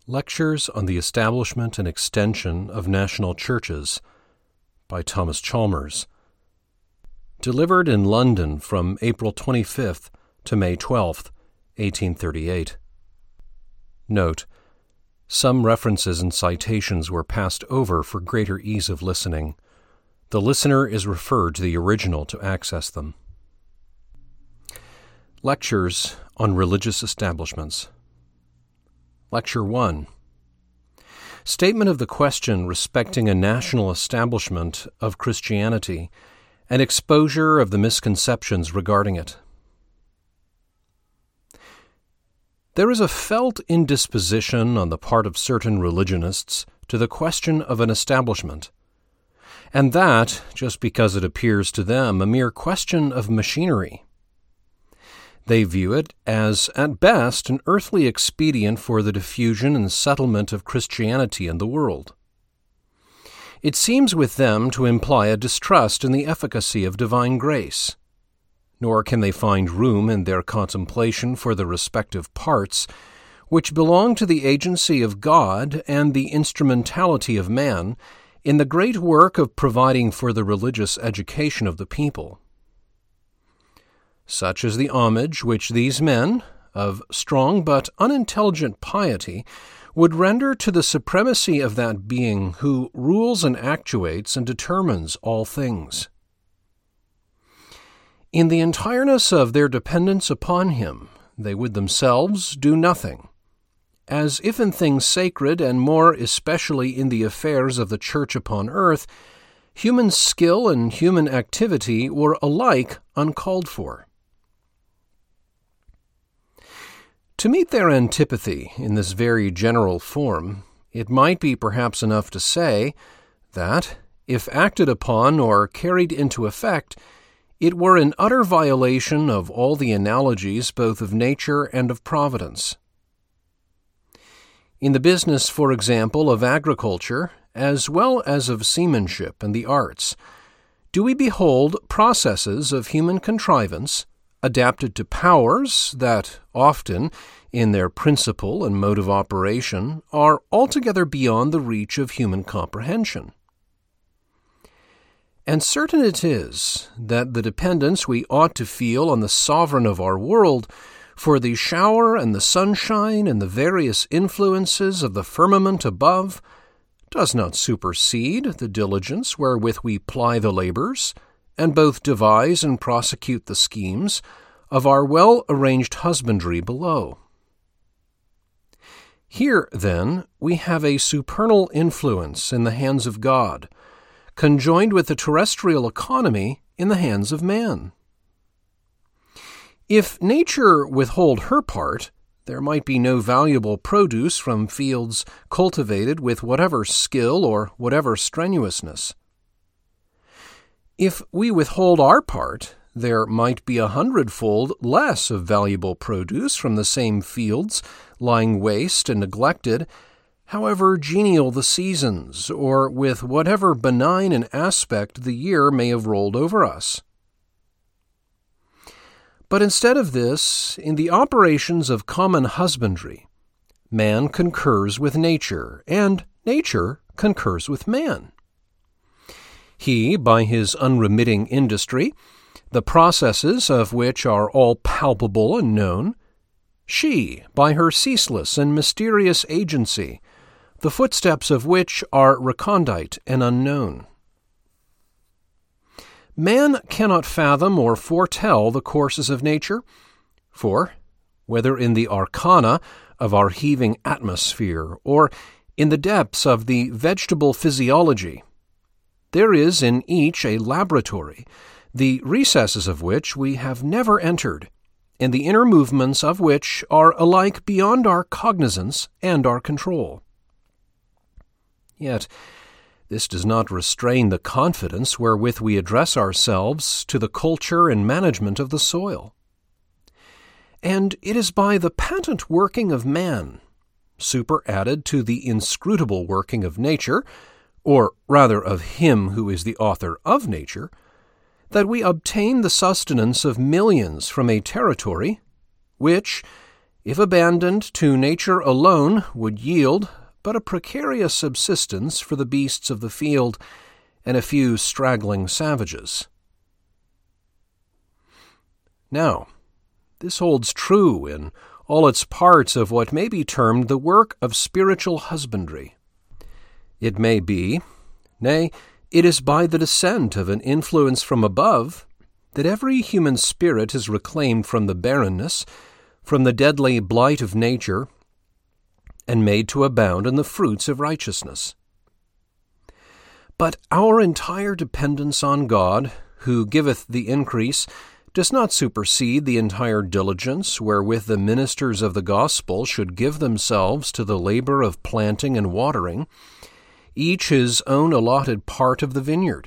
Lectures on the Establishment and Extension of National Churches by Thomas Chalmers. Delivered in London from April 25th to May 12th, 1838. Note: some references and citations were passed over for greater ease of listening. The listener is referred to the original to access them. Lectures on Religious Establishments. Lecture 1. Statement of the question respecting a national establishment of Christianity and exposure of the misconceptions regarding it. There is a felt indisposition on the part of certain religionists to the question of an establishment, and that just because it appears to them a mere question of machinery. They view it as, at best, an earthly expedient for the diffusion and settlement of Christianity in the world. It seems with them to imply a distrust in the efficacy of divine grace, nor can they find room in their contemplation for the respective parts which belong to the agency of God and the instrumentality of man in the great work of providing for the religious education of the people. Such is the homage which these men, of strong but unintelligent piety, would render to the supremacy of that being who rules and actuates and determines all things. In the entireness of their dependence upon him, they would themselves do nothing, as if in things sacred, and more especially in the affairs of the Church upon earth, human skill and human activity were alike uncalled for. To meet their antipathy in this very general form, it might be perhaps enough to say that, if acted upon or carried into effect, it were an utter violation of all the analogies both of nature and of providence. In the business, for example, of agriculture, as well as of seamanship and the arts, do we behold processes of human contrivance adapted to powers that often, in their principle and mode of operation, are altogether beyond the reach of human comprehension. And certain it is that the dependence we ought to feel on the Sovereign of our world for the shower and the sunshine and the various influences of the firmament above does not supersede the diligence wherewith we ply the labors, and both devise and prosecute the schemes of our well-arranged husbandry below. Here, then, we have a supernal influence in the hands of God, conjoined with the terrestrial economy in the hands of man. If nature withhold her part, there might be no valuable produce from fields cultivated with whatever skill or whatever strenuousness. If we withhold our part, there might be 100-fold less of valuable produce from the same fields lying waste and neglected, however genial the seasons, or with whatever benign an aspect the year may have rolled over us. But instead of this, in the operations of common husbandry, man concurs with nature, and nature concurs with man. He, by his unremitting industry, the processes of which are all palpable and known; she, by her ceaseless and mysterious agency, the footsteps of which are recondite and unknown. Man cannot fathom or foretell the courses of nature, for, whether in the arcana of our heaving atmosphere or in the depths of the vegetable physiology, there is in each a laboratory, the recesses of which we have never entered, and the inner movements of which are alike beyond our cognizance and our control. Yet, this does not restrain the confidence wherewith we address ourselves to the culture and management of the soil. And it is by the patent working of man, superadded to the inscrutable working of nature, or rather of him who is the author of nature, that we obtain the sustenance of millions from a territory which, if abandoned to nature alone, would yield but a precarious subsistence for the beasts of the field and a few straggling savages. Now, this holds true in all its parts of what may be termed the work of spiritual husbandry. It may be, nay, it is by the descent of an influence from above that every human spirit is reclaimed from the barrenness, from the deadly blight of nature, and made to abound in the fruits of righteousness. But our entire dependence on God, who giveth the increase, does not supersede the entire diligence wherewith the ministers of the gospel should give themselves to the labor of planting and watering, each his own allotted part of the vineyard.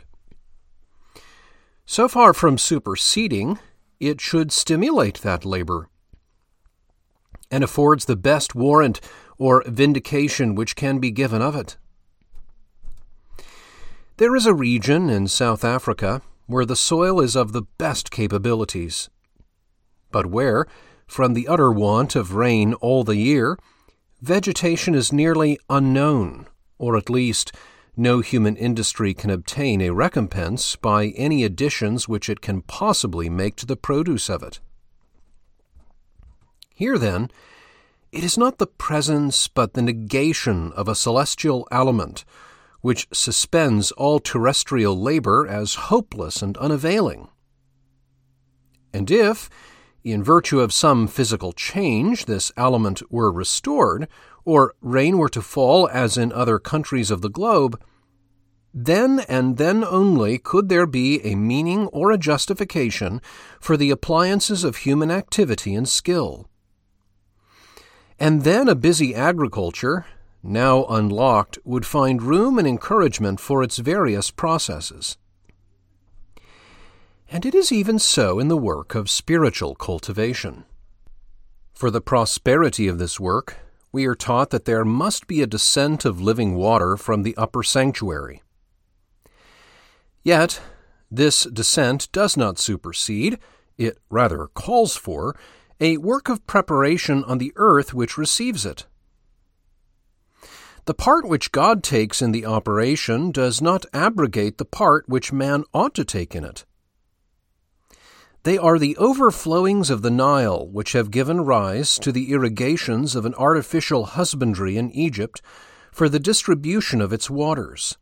So far from superseding, it should stimulate that labor, and affords the best warrant or vindication which can be given of it. There is a region in South Africa where the soil is of the best capabilities, but where, from the utter want of rain all the year, vegetation is nearly unknown, or at least no human industry can obtain a recompense by any additions which it can possibly make to the produce of it. Here, then, it is not the presence but the negation of a celestial element which suspends all terrestrial labor as hopeless and unavailing. And if, in virtue of some physical change, this element were restored, or rain were to fall as in other countries of the globe, then and then only could there be a meaning or a justification for the appliances of human activity and skill. And then a busy agriculture, now unlocked, would find room and encouragement for its various processes. And it is even so in the work of spiritual cultivation. For the prosperity of this work, we are taught that there must be a descent of living water from the upper sanctuary. Yet, this descent does not supersede, it rather calls for, a work of preparation on the earth which receives it. The part which God takes in the operation does not abrogate the part which man ought to take in it. They are the overflowings of the Nile which have given rise to the irrigations of an artificial husbandry in Egypt for the distribution of its waters.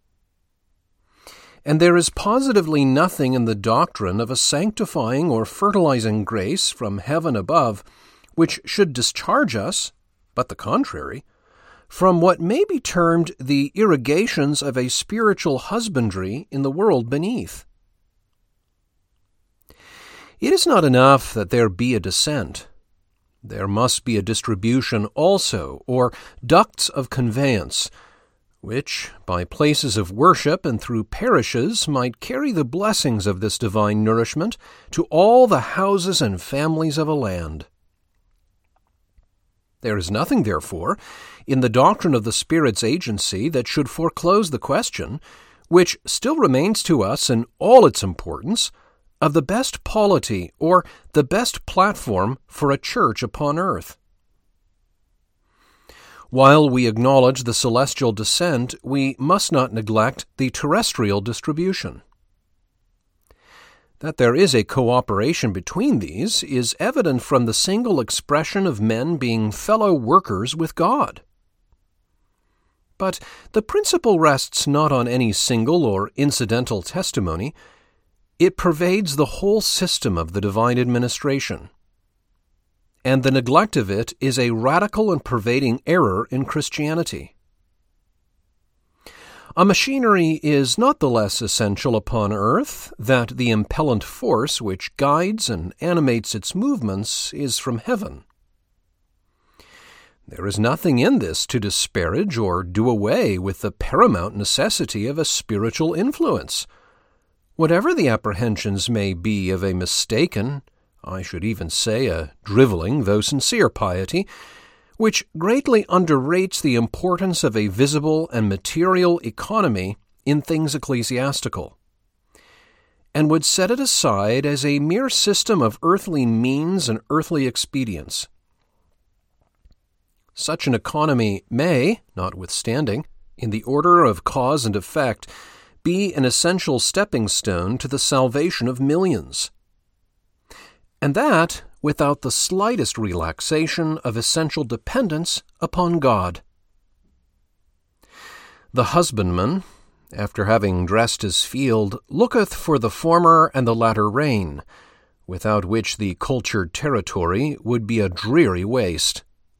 And there is positively nothing in the doctrine of a sanctifying or fertilizing grace from heaven above which should discharge us, but the contrary, from what may be termed the irrigations of a spiritual husbandry in the world beneath. It is not enough that there be a descent. There must be a distribution also, or ducts of conveyance, which, by places of worship and through parishes, might carry the blessings of this divine nourishment to all the houses and families of a land. There is nothing, therefore, in the doctrine of the Spirit's agency that should foreclose the question, which still remains to us in all its importance, of the best polity or the best platform for a church upon earth. While we acknowledge the celestial descent, we must not neglect the terrestrial distribution. That there is a cooperation between these is evident from the single expression of men being fellow workers with God. But the principle rests not on any single or incidental testimony. It pervades the whole system of the divine administration. And the neglect of it is a radical and pervading error in Christianity. A machinery is not the less essential upon earth that the impellent force which guides and animates its movements is from heaven. There is nothing in this to disparage or do away with the paramount necessity of a spiritual influence. Whatever the apprehensions may be of a mistaken, I should even say a drivelling though sincere piety, which greatly underrates the importance of a visible and material economy in things ecclesiastical, and would set it aside as a mere system of earthly means and earthly expedients. such an economy may, notwithstanding, in the order of cause and effect, be an essential stepping stone to the salvation of millions. And that without the slightest relaxation of essential dependence upon God. The husbandman, after having dressed his field, looketh for the former and the latter rain, without which the cultured territory would be a dreary waste.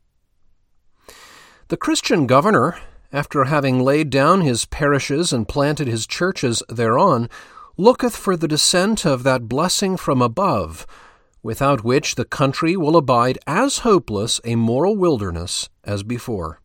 The Christian governor, after having laid down his parishes and planted his churches thereon, looketh for the descent of that blessing from above, without which the country will abide as hopeless a moral wilderness as before.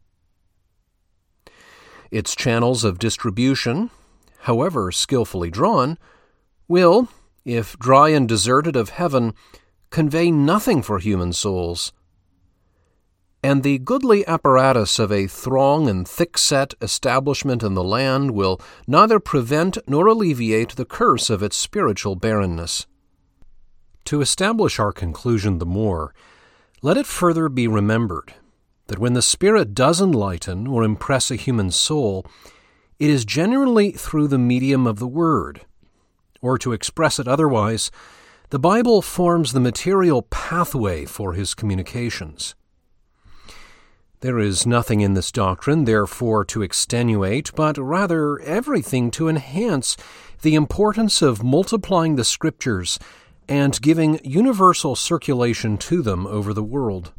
Its channels of distribution, however skillfully drawn, will, if dry and deserted of heaven, convey nothing for human souls. And the goodly apparatus of a throng and thick-set establishment in the land will neither prevent nor alleviate the curse of its spiritual barrenness. To establish our conclusion the more, let it further be remembered that when the Spirit does enlighten or impress a human soul, it is generally through the medium of the Word. Or to express it otherwise, the Bible forms the material pathway for his communications. There is nothing in this doctrine, therefore, to extenuate, but rather everything to enhance the importance of multiplying the Scriptures and giving universal circulation to them over the world.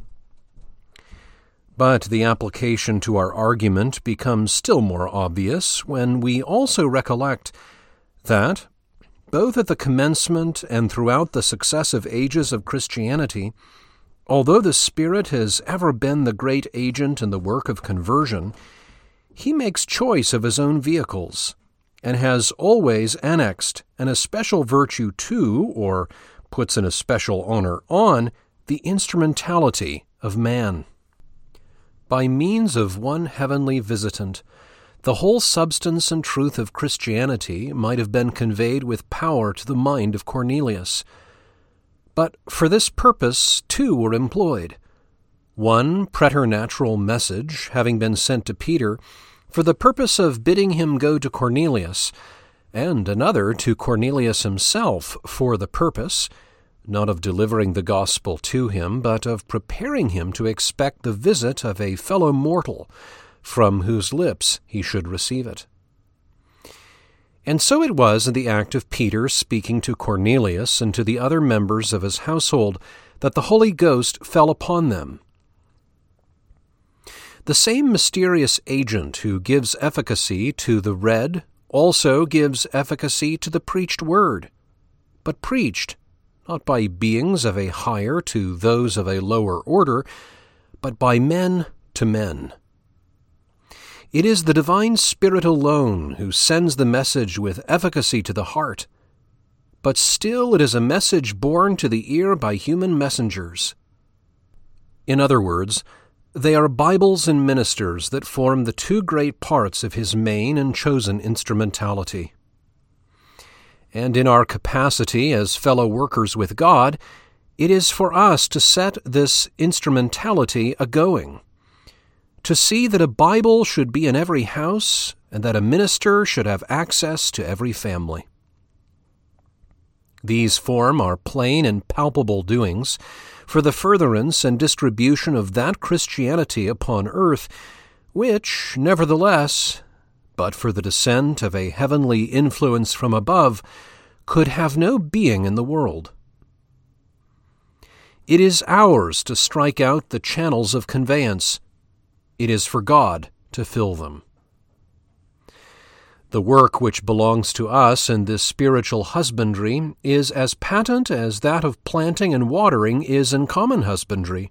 But the application to our argument becomes still more obvious when we also recollect that, both at the commencement and throughout the successive ages of Christianity, although the Spirit has ever been the great agent in the work of conversion, he makes choice of his own vehicles, and has always annexed an especial virtue to, or puts an especial honor on, the instrumentality of man. By means of one heavenly visitant, the whole substance and truth of Christianity might have been conveyed with power to the mind of Cornelius. But for this purpose two were employed. One preternatural message having been sent to Peter for the purpose of bidding him go to Cornelius, and another to Cornelius himself for the purpose, not of delivering the gospel to him, but of preparing him to expect the visit of a fellow mortal, from whose lips he should receive it. And so it was in the act of Peter speaking to Cornelius and to the other members of his household that the Holy Ghost fell upon them. The same mysterious agent who gives efficacy to the read also gives efficacy to the preached word, but preached not by beings of a higher to those of a lower order, but by men to men. It is the divine Spirit alone who sends the message with efficacy to the heart, but still it is a message borne to the ear by human messengers. In other words, they are Bibles and ministers that form the two great parts of his main and chosen instrumentality. And in our capacity as fellow workers with God, it is for us to set this instrumentality a-going, to see that a Bible should be in every house, and that a minister should have access to every family. These form our plain and palpable doings for the furtherance and distribution of that Christianity upon earth, which, nevertheless, but for the descent of a heavenly influence from above, could have no being in the world. It is ours to strike out the channels of conveyance. It is for God to fill them. The work which belongs to us in this spiritual husbandry is as patent as that of planting and watering is in common husbandry.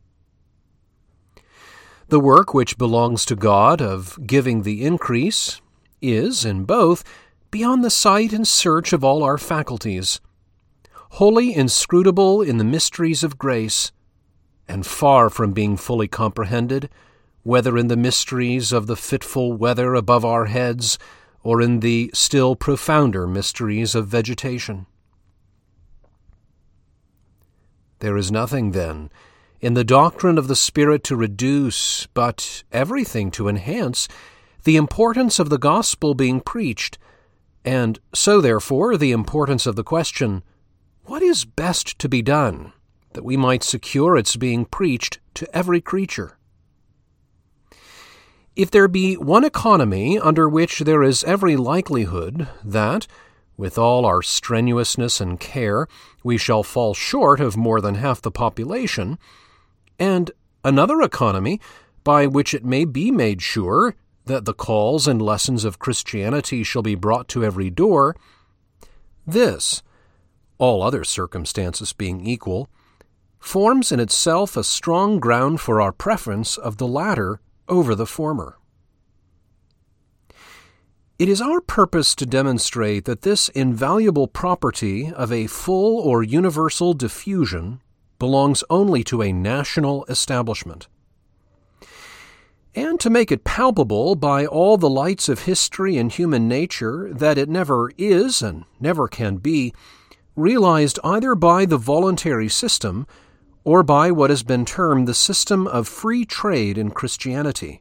The work which belongs to God of giving the increase is, in both, beyond the sight and search of all our faculties, wholly inscrutable in the mysteries of grace, and far from being fully comprehended, whether in the mysteries of the fitful weather above our heads, or in the still profounder mysteries of vegetation. There is nothing, then, in the doctrine of the Spirit to reduce, but everything to enhance, the importance of the gospel being preached, and so therefore the importance of the question, what is best to be done, that we might secure its being preached to every creature? If there be one economy under which there is every likelihood that, with all our strenuousness and care, we shall fall short of more than half the population, and another economy by which it may be made sure that the calls and lessons of Christianity shall be brought to every door, this, all other circumstances being equal, forms in itself a strong ground for our preference of the latter over the former. It is our purpose to demonstrate that this invaluable property of a full or universal diffusion belongs only to a national establishment, and to make it palpable by all the lights of history and human nature that it never is and never can be realized either by the voluntary system or by what has been termed the system of free trade in Christianity.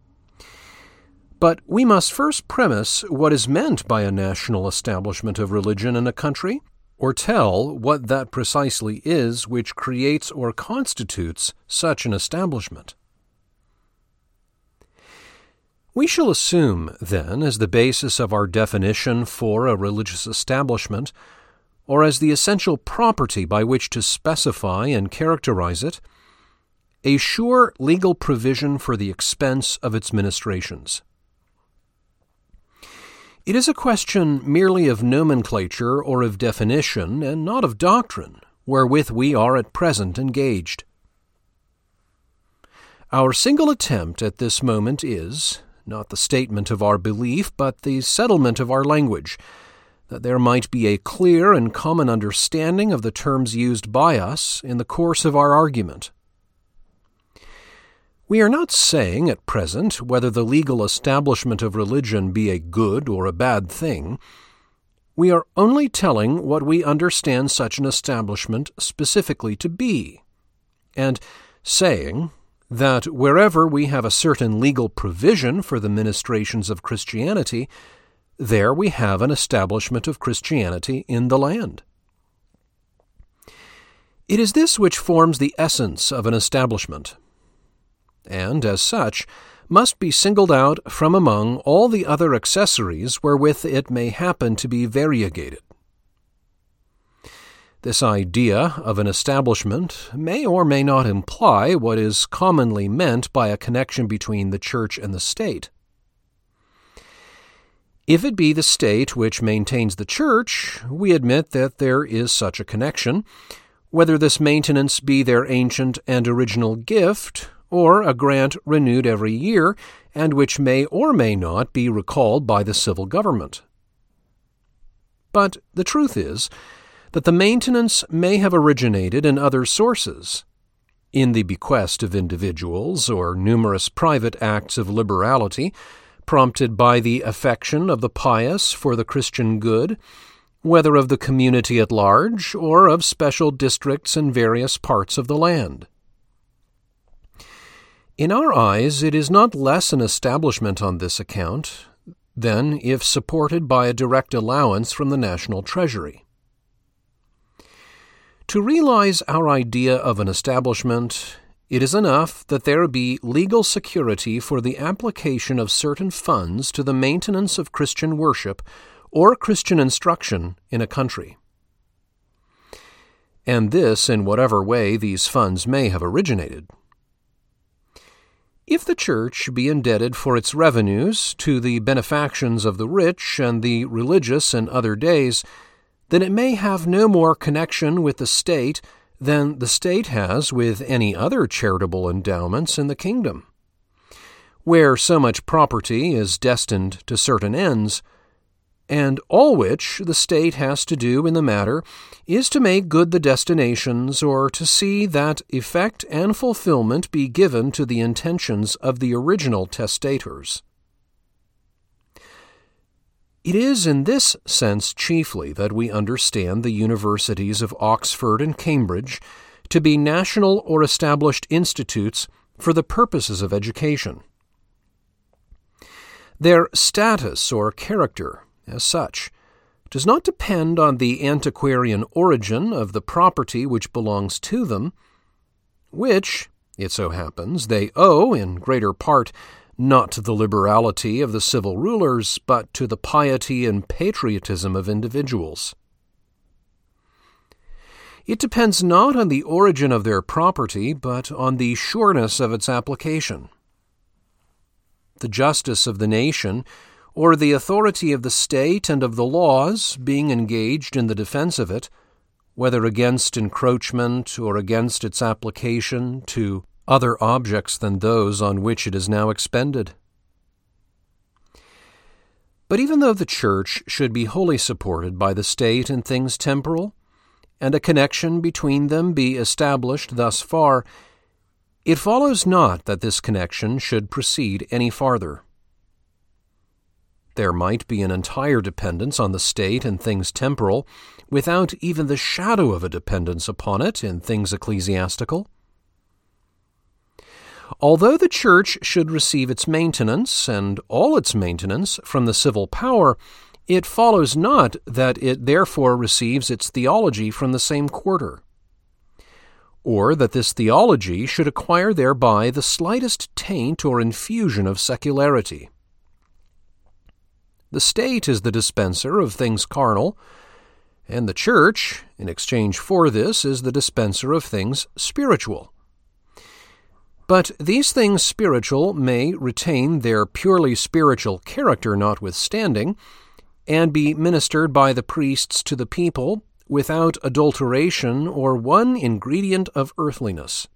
But we must first premise what is meant by a national establishment of religion in a country, or tell what that precisely is which creates or constitutes such an establishment. We shall assume, then, as the basis of our definition for a religious establishment, or as the essential property by which to specify and characterize it, a sure legal provision for the expense of its ministrations. It is a question merely of nomenclature or of definition, and not of doctrine, wherewith we are at present engaged. Our single attempt at this moment is, not the statement of our belief, but the settlement of our language, that there might be a clear and common understanding of the terms used by us in the course of our argument. We are not saying at present whether the legal establishment of religion be a good or a bad thing. We are only telling what we understand such an establishment specifically to be, and saying that wherever we have a certain legal provision for the ministrations of Christianity, there we have an establishment of Christianity in the land. It is this which forms the essence of an establishment, and, as such, must be singled out from among all the other accessories wherewith it may happen to be variegated. This idea of an establishment may or may not imply what is commonly meant by a connection between the Church and the state. If it be the state which maintains the Church, we admit that there is such a connection, whether this maintenance be their ancient and original gift, or a grant renewed every year, and which may or may not be recalled by the civil government. But the truth is that the maintenance may have originated in other sources, in the bequest of individuals or numerous private acts of liberality, prompted by the affection of the pious for the Christian good, whether of the community at large or of special districts in various parts of the land. In our eyes, it is not less an establishment on this account than if supported by a direct allowance from the national treasury. To realize our idea of an establishment, it is enough that there be legal security for the application of certain funds to the maintenance of Christian worship or Christian instruction in a country, and this in whatever way these funds may have originated. If the Church be indebted for its revenues to the benefactions of the rich and the religious in other days, then it may have no more connection with the state than the state has with any other charitable endowments in the kingdom, where so much property is destined to certain ends, and all which the state has to do in the matter is to make good the destinations, or to see that effect and fulfillment be given to the intentions of the original testators. It is in this sense chiefly that we understand the universities of Oxford and Cambridge to be national or established institutes for the purposes of education. Their status or character, as such, does not depend on the antiquarian origin of the property which belongs to them, which, it so happens, they owe, in greater part, not to the liberality of the civil rulers, but to the piety and patriotism of individuals. It depends not on the origin of their property, but on the sureness of its application. The justice of the nation, or the authority of the state and of the laws, being engaged in the defense of it, whether against encroachment or against its application to other objects than those on which it is now expended. But even though the Church should be wholly supported by the state in things temporal, and a connection between them be established thus far, it follows not that this connection should proceed any farther. There might be an entire dependence on the state in things temporal, without even the shadow of a dependence upon it in things ecclesiastical. Although the Church should receive its maintenance, and all its maintenance, from the civil power, it follows not that it therefore receives its theology from the same quarter, or that this theology should acquire thereby the slightest taint or infusion of secularity. The state is the dispenser of things carnal, and the Church, in exchange for this, is the dispenser of things spiritual. But these things spiritual may retain their purely spiritual character notwithstanding, and be ministered by the priests to the people without adulteration or one ingredient of earthliness.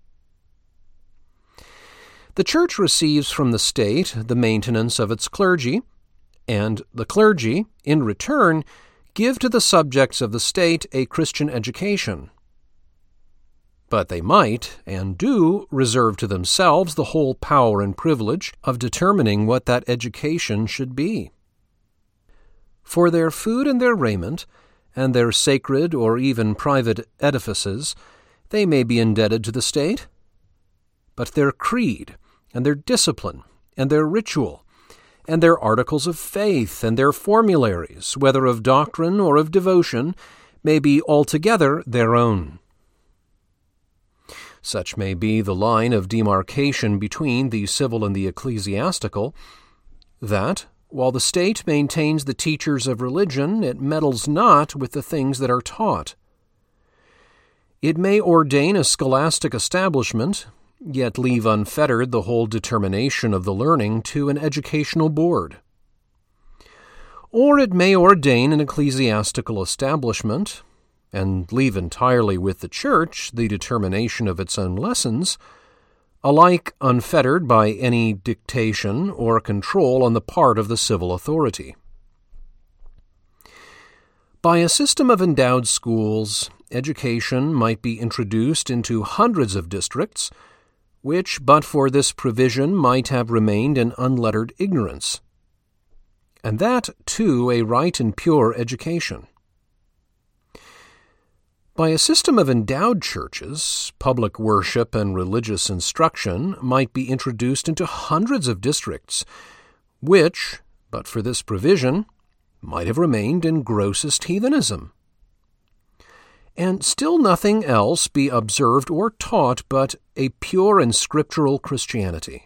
The Church receives from the state the maintenance of its clergy, and the clergy, in return, give to the subjects of the state a Christian education. But they might, and do, reserve to themselves the whole power and privilege of determining what that education should be. For their food and their raiment, and their sacred or even private edifices, they may be indebted to the state. But their creed, and their discipline, and their ritual, and their articles of faith, and their formularies, whether of doctrine or of devotion, may be altogether their own. Such may be the line of demarcation between the civil and the ecclesiastical, that, while the state maintains the teachers of religion, it meddles not with the things that are taught. It may ordain a scholastic establishment, yet leave unfettered the whole determination of the learning to an educational board. Or it may ordain an ecclesiastical establishment, and leave entirely with the Church the determination of its own lessons, alike unfettered by any dictation or control on the part of the civil authority. By a system of endowed schools, education might be introduced into hundreds of districts, which, but for this provision, might have remained in unlettered ignorance, and that, too, a right and pure education. By a system of endowed churches, public worship and religious instruction might be introduced into hundreds of districts, which, but for this provision, might have remained in grossest heathenism. And still nothing else be observed or taught but a pure and scriptural Christianity.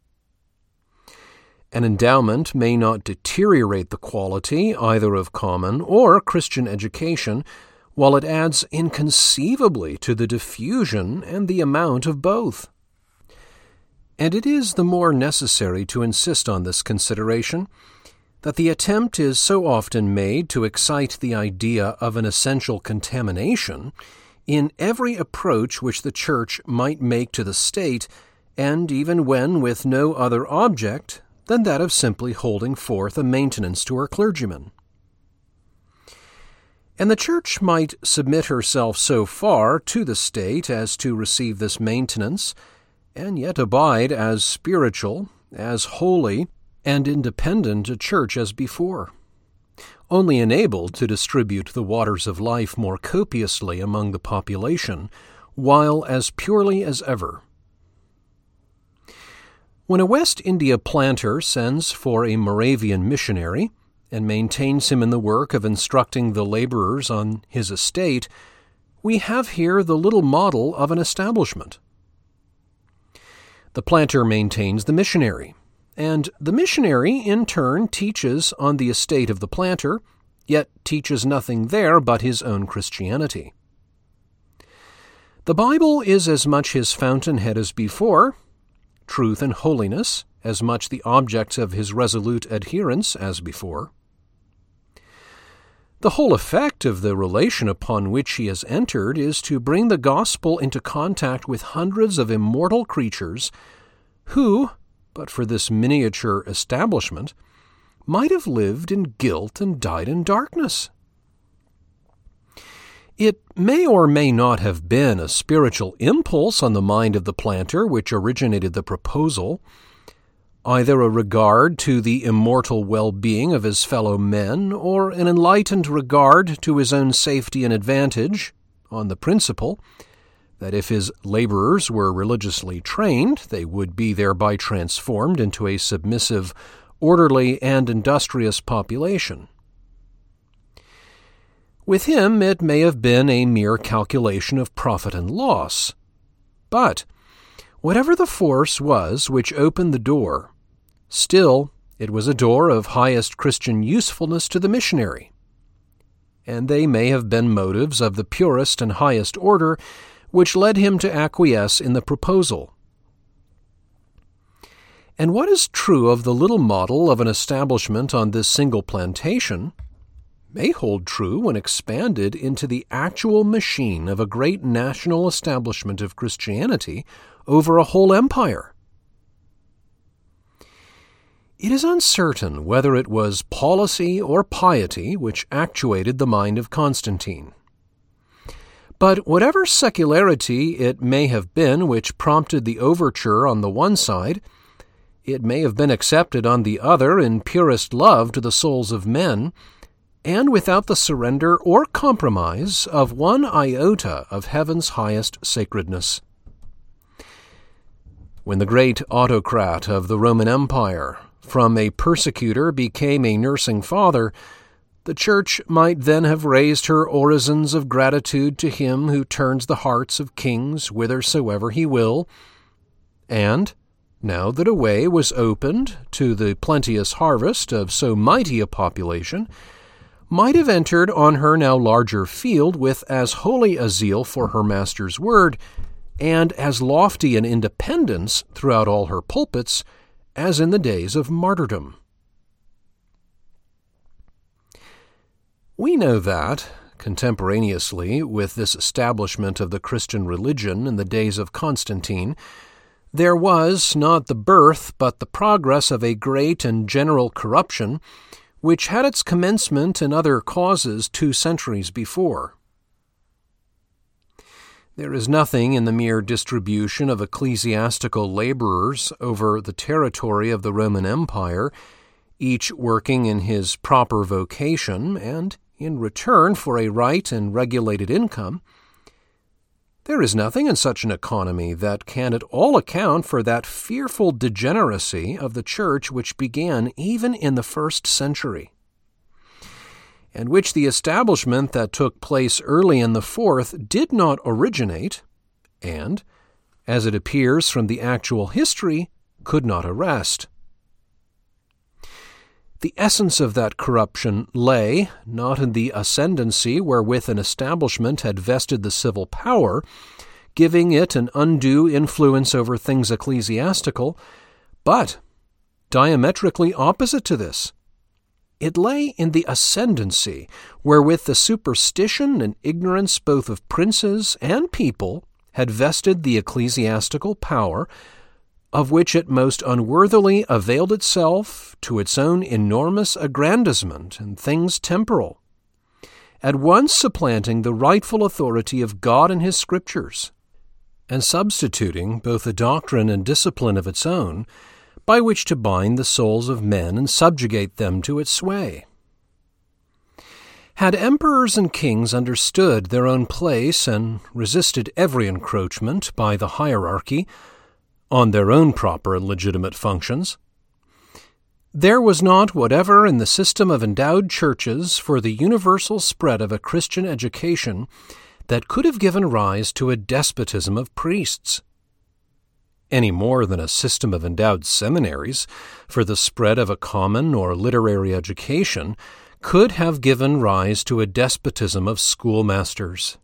An endowment may not deteriorate the quality either of common or Christian education, while it adds inconceivably to the diffusion and the amount of both. And it is the more necessary to insist on this consideration, that the attempt is so often made to excite the idea of an essential contamination in every approach which the Church might make to the state, and even when with no other object than that of simply holding forth a maintenance to her clergymen. And the Church might submit herself so far to the state as to receive this maintenance, and yet abide as spiritual, as holy, and independent a church as before, only enabled to distribute the waters of life more copiously among the population, while as purely as ever. When a West India planter sends for a Moravian missionary and maintains him in the work of instructing the laborers on his estate, we have here the little model of an establishment. The planter maintains the missionary, and the missionary in turn teaches on the estate of the planter, yet teaches nothing there but his own Christianity. The Bible is as much his fountainhead as before, truth and holiness as much the objects of his resolute adherence as before. The whole effect of the relation upon which he has entered is to bring the gospel into contact with hundreds of immortal creatures who, but for this miniature establishment, might have lived in guilt and died in darkness. It may or may not have been a spiritual impulse on the mind of the planter which originated the proposal, either a regard to the immortal well-being of his fellow men, or an enlightened regard to his own safety and advantage, on the principle that if his laborers were religiously trained, they would be thereby transformed into a submissive, orderly, and industrious population. With him it may have been a mere calculation of profit and loss. But whatever the force was which opened the door, still it was a door of highest Christian usefulness to the missionary, and they may have been motives of the purest and highest order which led him to acquiesce in the proposal. And what is true of the little model of an establishment on this single plantation may hold true when expanded into the actual machine of a great national establishment of Christianity over a whole empire. It is uncertain whether it was policy or piety which actuated the mind of Constantine. But whatever secularity it may have been which prompted the overture on the one side, it may have been accepted on the other in purest love to the souls of men, and without the surrender or compromise of one iota of heaven's highest sacredness. When the great autocrat of the Roman Empire, from a persecutor, became a nursing father, the Church might then have raised her orisons of gratitude to him who turns the hearts of kings whithersoever he will, and, now that a way was opened to the plenteous harvest of so mighty a population, might have entered on her now larger field with as holy a zeal for her Master's word, and as lofty an independence throughout all her pulpits, as in the days of martyrdom. We know that, contemporaneously with this establishment of the Christian religion in the days of Constantine, there was not the birth but the progress of a great and general corruption which had its commencement in other causes 2 centuries before. There is nothing in the mere distribution of ecclesiastical laborers over the territory of the Roman Empire, each working in his proper vocation and in return for a right and regulated income. There is nothing in such an economy that can at all account for that fearful degeneracy of the Church which began even in the 1st century, and which the establishment that took place early in the 4th did not originate, and, as it appears from the actual history, could not arrest. The essence of that corruption lay, not in the ascendancy wherewith an establishment had vested the civil power, giving it an undue influence over things ecclesiastical, but, diametrically opposite to this, it lay in the ascendancy wherewith the superstition and ignorance both of princes and people had vested the ecclesiastical power, of which it most unworthily availed itself to its own enormous aggrandizement in things temporal, at once supplanting the rightful authority of God and His Scriptures, and substituting both a doctrine and discipline of its own, by which to bind the souls of men and subjugate them to its sway. Had emperors and kings understood their own place and resisted every encroachment by the hierarchy on their own proper and legitimate functions, there was not whatever in the system of endowed churches for the universal spread of a Christian education that could have given rise to a despotism of priests, any more than a system of endowed seminaries for the spread of a common or literary education could have given rise to a despotism of schoolmasters.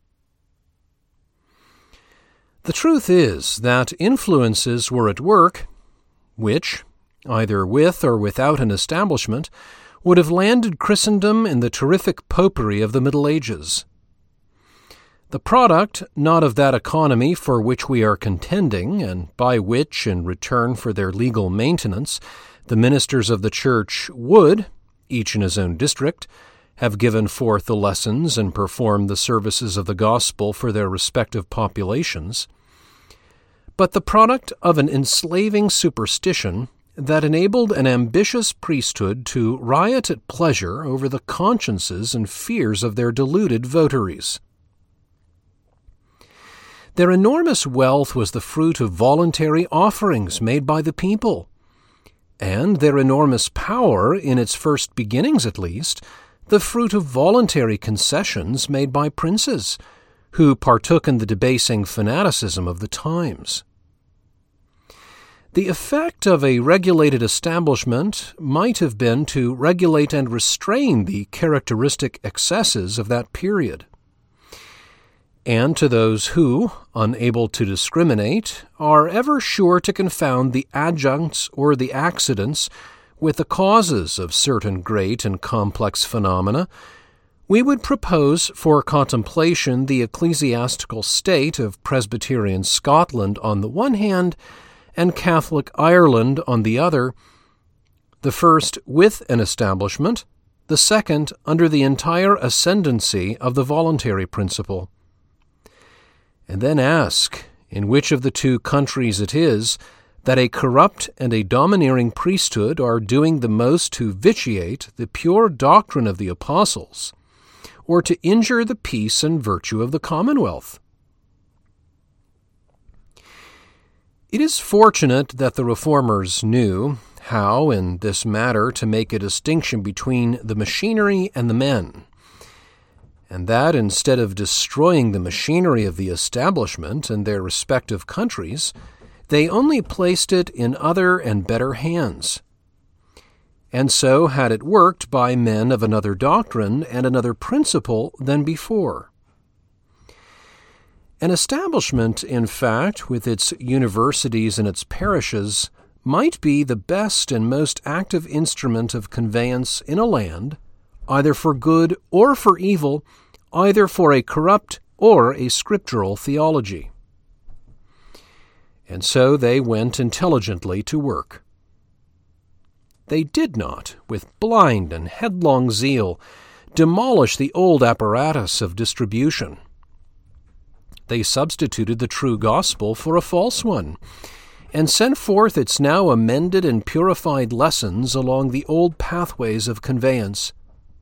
The truth is that influences were at work which, either with or without an establishment, would have landed Christendom in the terrific popery of the Middle Ages. The product not of that economy for which we are contending, and by which, in return for their legal maintenance, the ministers of the Church would, each in his own district, have given forth the lessons and performed the services of the gospel for their respective populations, but the product of an enslaving superstition that enabled an ambitious priesthood to riot at pleasure over the consciences and fears of their deluded votaries. Their enormous wealth was the fruit of voluntary offerings made by the people, and their enormous power, in its first beginnings at least, the fruit of voluntary concessions made by princes, who partook in the debasing fanaticism of the times. The effect of a regulated establishment might have been to regulate and restrain the characteristic excesses of that period. And to those who, unable to discriminate, are ever sure to confound the adjuncts or the accidents with the causes of certain great and complex phenomena, we would propose for contemplation the ecclesiastical state of Presbyterian Scotland on the one hand, and Catholic Ireland on the other, the first with an establishment, the second under the entire ascendancy of the voluntary principle. And then ask in which of the two countries it is that a corrupt and a domineering priesthood are doing the most to vitiate the pure doctrine of the apostles, or to injure the peace and virtue of the commonwealth. It is fortunate that the Reformers knew how, in this matter, to make a distinction between the machinery and the men, and that instead of destroying the machinery of the establishment and their respective countries, they only placed it in other and better hands, and so had it worked by men of another doctrine and another principle than before. An establishment, in fact, with its universities and its parishes, might be the best and most active instrument of conveyance in a land, either for good or for evil, either for a corrupt or a scriptural theology. And so they went intelligently to work. They did not, with blind and headlong zeal, demolish the old apparatus of distribution. They substituted the true gospel for a false one, and sent forth its now amended and purified lessons along the old pathways of conveyance.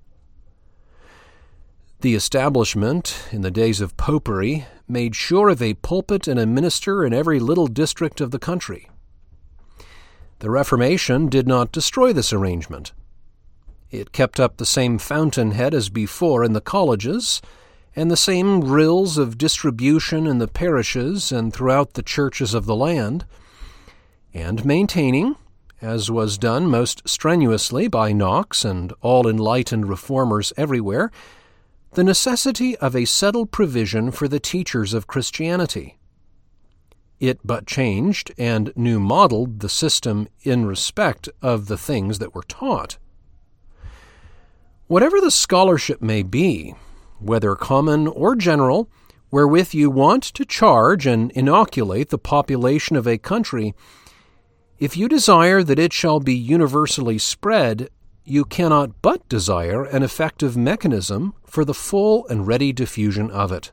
The establishment, in the days of popery, made sure of a pulpit and a minister in every little district of the country. The Reformation did not destroy this arrangement. It kept up the same fountainhead as before in the colleges, and the same rills of distribution in the parishes and throughout the churches of the land, and maintaining, as was done most strenuously by Knox and all enlightened reformers everywhere, the necessity of a settled provision for the teachers of Christianity. It but changed and new modeled the system in respect of the things that were taught. Whatever the scholarship may be, whether common or general, wherewith you want to charge and inoculate the population of a country, if you desire that it shall be universally spread, you cannot but desire an effective mechanism for the full and ready diffusion of it.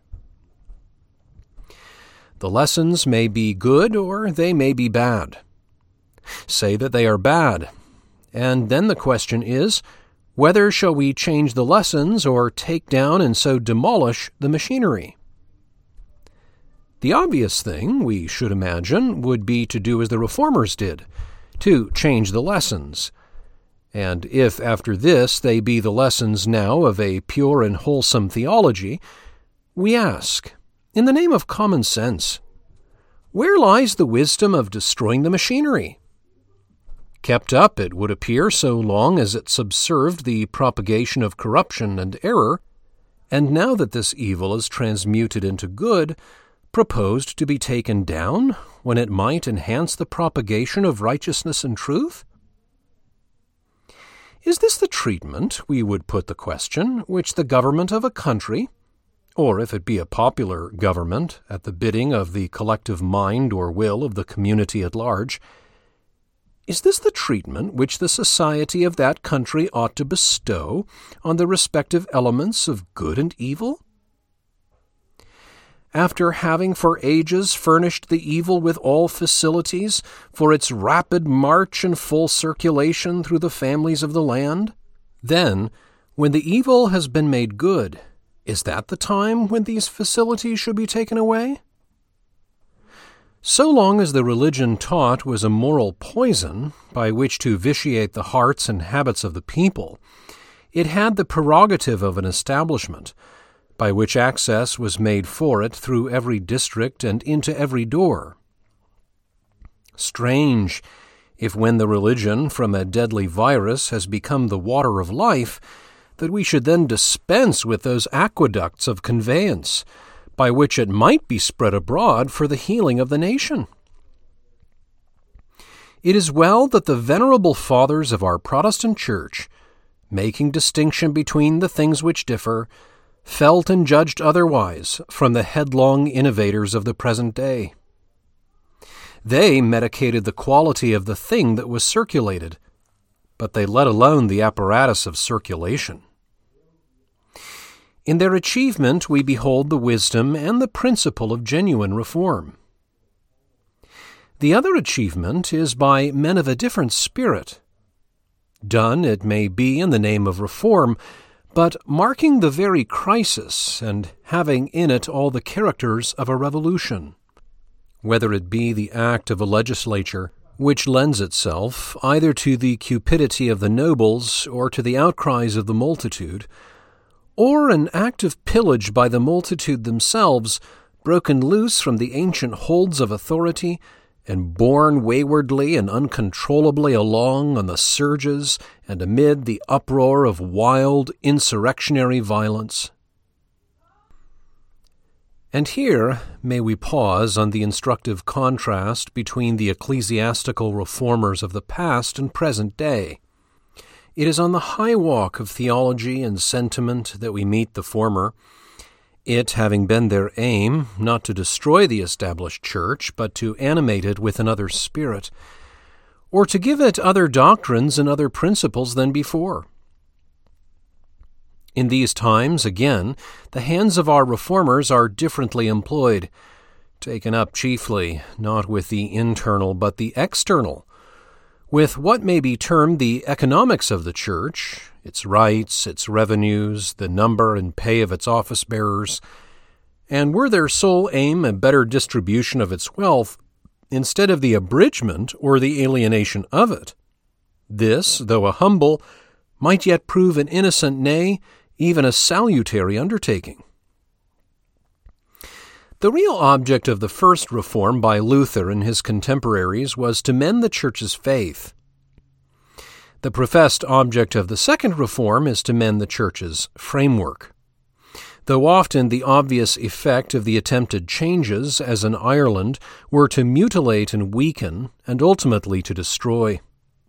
The lessons may be good or they may be bad. Say that they are bad, and then the question is, Whether shall we change the lessons or take down and so demolish the machinery? The obvious thing, we should imagine, would be to do as the Reformers did, to change the lessons. And if after this they be the lessons now of a pure and wholesome theology, we ask, in the name of common sense, where lies the wisdom of destroying the machinery? Kept up, it would appear, so long as it subserved the propagation of corruption and error, and now that this evil is transmuted into good, proposed to be taken down when it might enhance the propagation of righteousness and truth? Is this the treatment, we would put the question, which the government of a country, or if it be a popular government, at the bidding of the collective mind or will of the community at large, is this the treatment which the society of that country ought to bestow on the respective elements of good and evil? After having for ages furnished the evil with all facilities for its rapid march and full circulation through the families of the land, then, when the evil has been made good, is that the time when these facilities should be taken away? So long as the religion taught was a moral poison by which to vitiate the hearts and habits of the people, it had the prerogative of an establishment, by which access was made for it through every district and into every door. Strange, if when the religion from a deadly virus has become the water of life, that we should then dispense with those aqueducts of conveyance, by which it might be spread abroad for the healing of the nation. It is well that the venerable fathers of our Protestant Church, making distinction between the things which differ, felt and judged otherwise from the headlong innovators of the present day. They medicated the quality of the thing that was circulated, but they let alone the apparatus of circulation. In their achievement we behold the wisdom and the principle of genuine reform. The other achievement is by men of a different spirit, done, it may be, in the name of reform, but marking the very crisis and having in it all the characters of a revolution, whether it be the act of a legislature, which lends itself either to the cupidity of the nobles or to the outcries of the multitude, or an act of pillage by the multitude themselves, broken loose from the ancient holds of authority, and borne waywardly and uncontrollably along on the surges and amid the uproar of wild, insurrectionary violence. And here may we pause on the instructive contrast between the ecclesiastical reformers of the past and present day. It is on the high walk of theology and sentiment that we meet the former, it having been their aim not to destroy the established church, but to animate it with another spirit, or to give it other doctrines and other principles than before. In these times, again, the hands of our reformers are differently employed, taken up chiefly, not with the internal, but the external, with what may be termed the economics of the church, its rights, its revenues, the number and pay of its office-bearers, and were their sole aim a better distribution of its wealth, instead of the abridgment or the alienation of it. This, though a humble, might yet prove an innocent, nay, even a salutary undertaking. The real object of the first reform by Luther and his contemporaries was to mend the Church's faith. The professed object of the second reform is to mend the Church's framework. Though often the obvious effect of the attempted changes, as in Ireland, were to mutilate and weaken, and ultimately to destroy.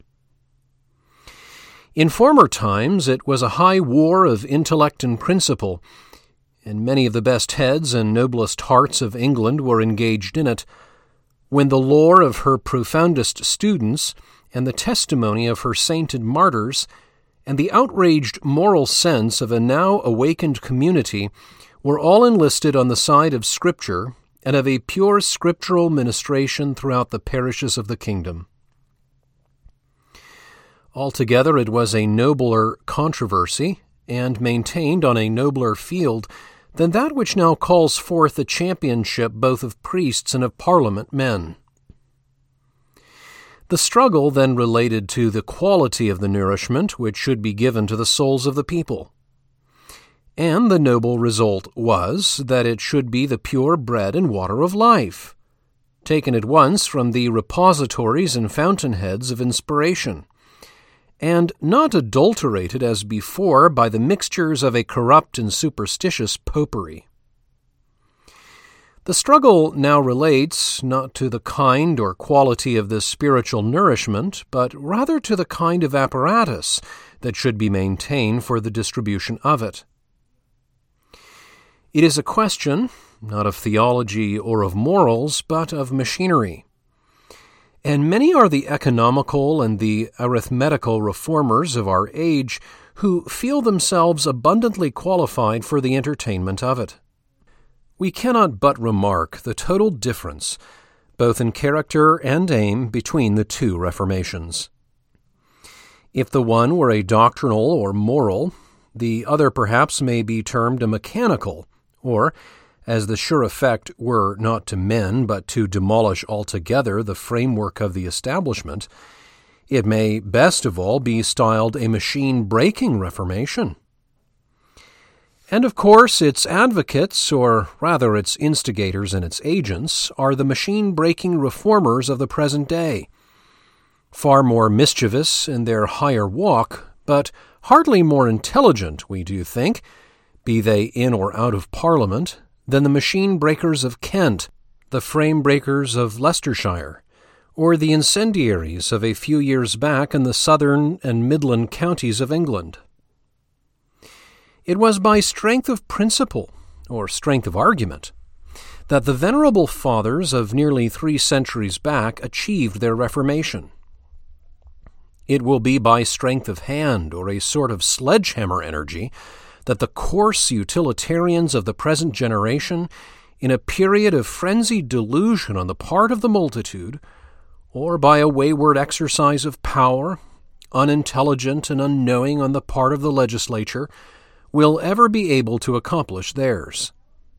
In former times it was a high war of intellect and principle, and many of the best heads and noblest hearts of England were engaged in it, when the lore of her profoundest students and the testimony of her sainted martyrs and the outraged moral sense of a now awakened community were all enlisted on the side of Scripture and of a pure scriptural ministration throughout the parishes of the kingdom. Altogether it was a nobler controversy, and maintained on a nobler field than that which now calls forth the championship both of priests and of Parliament men. The struggle then related to the quality of the nourishment which should be given to the souls of the people. And the noble result was that it should be the pure bread and water of life, taken at once from the repositories and fountainheads of inspiration, and not adulterated as before by the mixtures of a corrupt and superstitious popery. The struggle now relates not to the kind or quality of this spiritual nourishment, but rather to the kind of apparatus that should be maintained for the distribution of it. It is a question, not of theology or of morals, but of machinery. And many are the economical and the arithmetical reformers of our age who feel themselves abundantly qualified for the entertainment of it. We cannot but remark the total difference, both in character and aim, between the two reformations. If the one were a doctrinal or moral, the other perhaps may be termed a mechanical, or, as the sure effect were not to mend but to demolish altogether the framework of the establishment, it may best of all be styled a machine-breaking reformation. And of course its advocates, or rather its instigators and its agents, are the machine-breaking reformers of the present day, far more mischievous in their higher walk, but hardly more intelligent, we do think, be they in or out of Parliament, than the machine-breakers of Kent, the frame-breakers of Leicestershire, or the incendiaries of a few years back in the southern and midland counties of England. It was by strength of principle, or strength of argument, that the venerable fathers of nearly 3 centuries back achieved their Reformation. It will be by strength of hand, or a sort of sledgehammer energy, that the coarse utilitarians of the present generation, in a period of frenzied delusion on the part of the multitude, or by a wayward exercise of power, unintelligent and unknowing on the part of the legislature, will ever be able to accomplish theirs.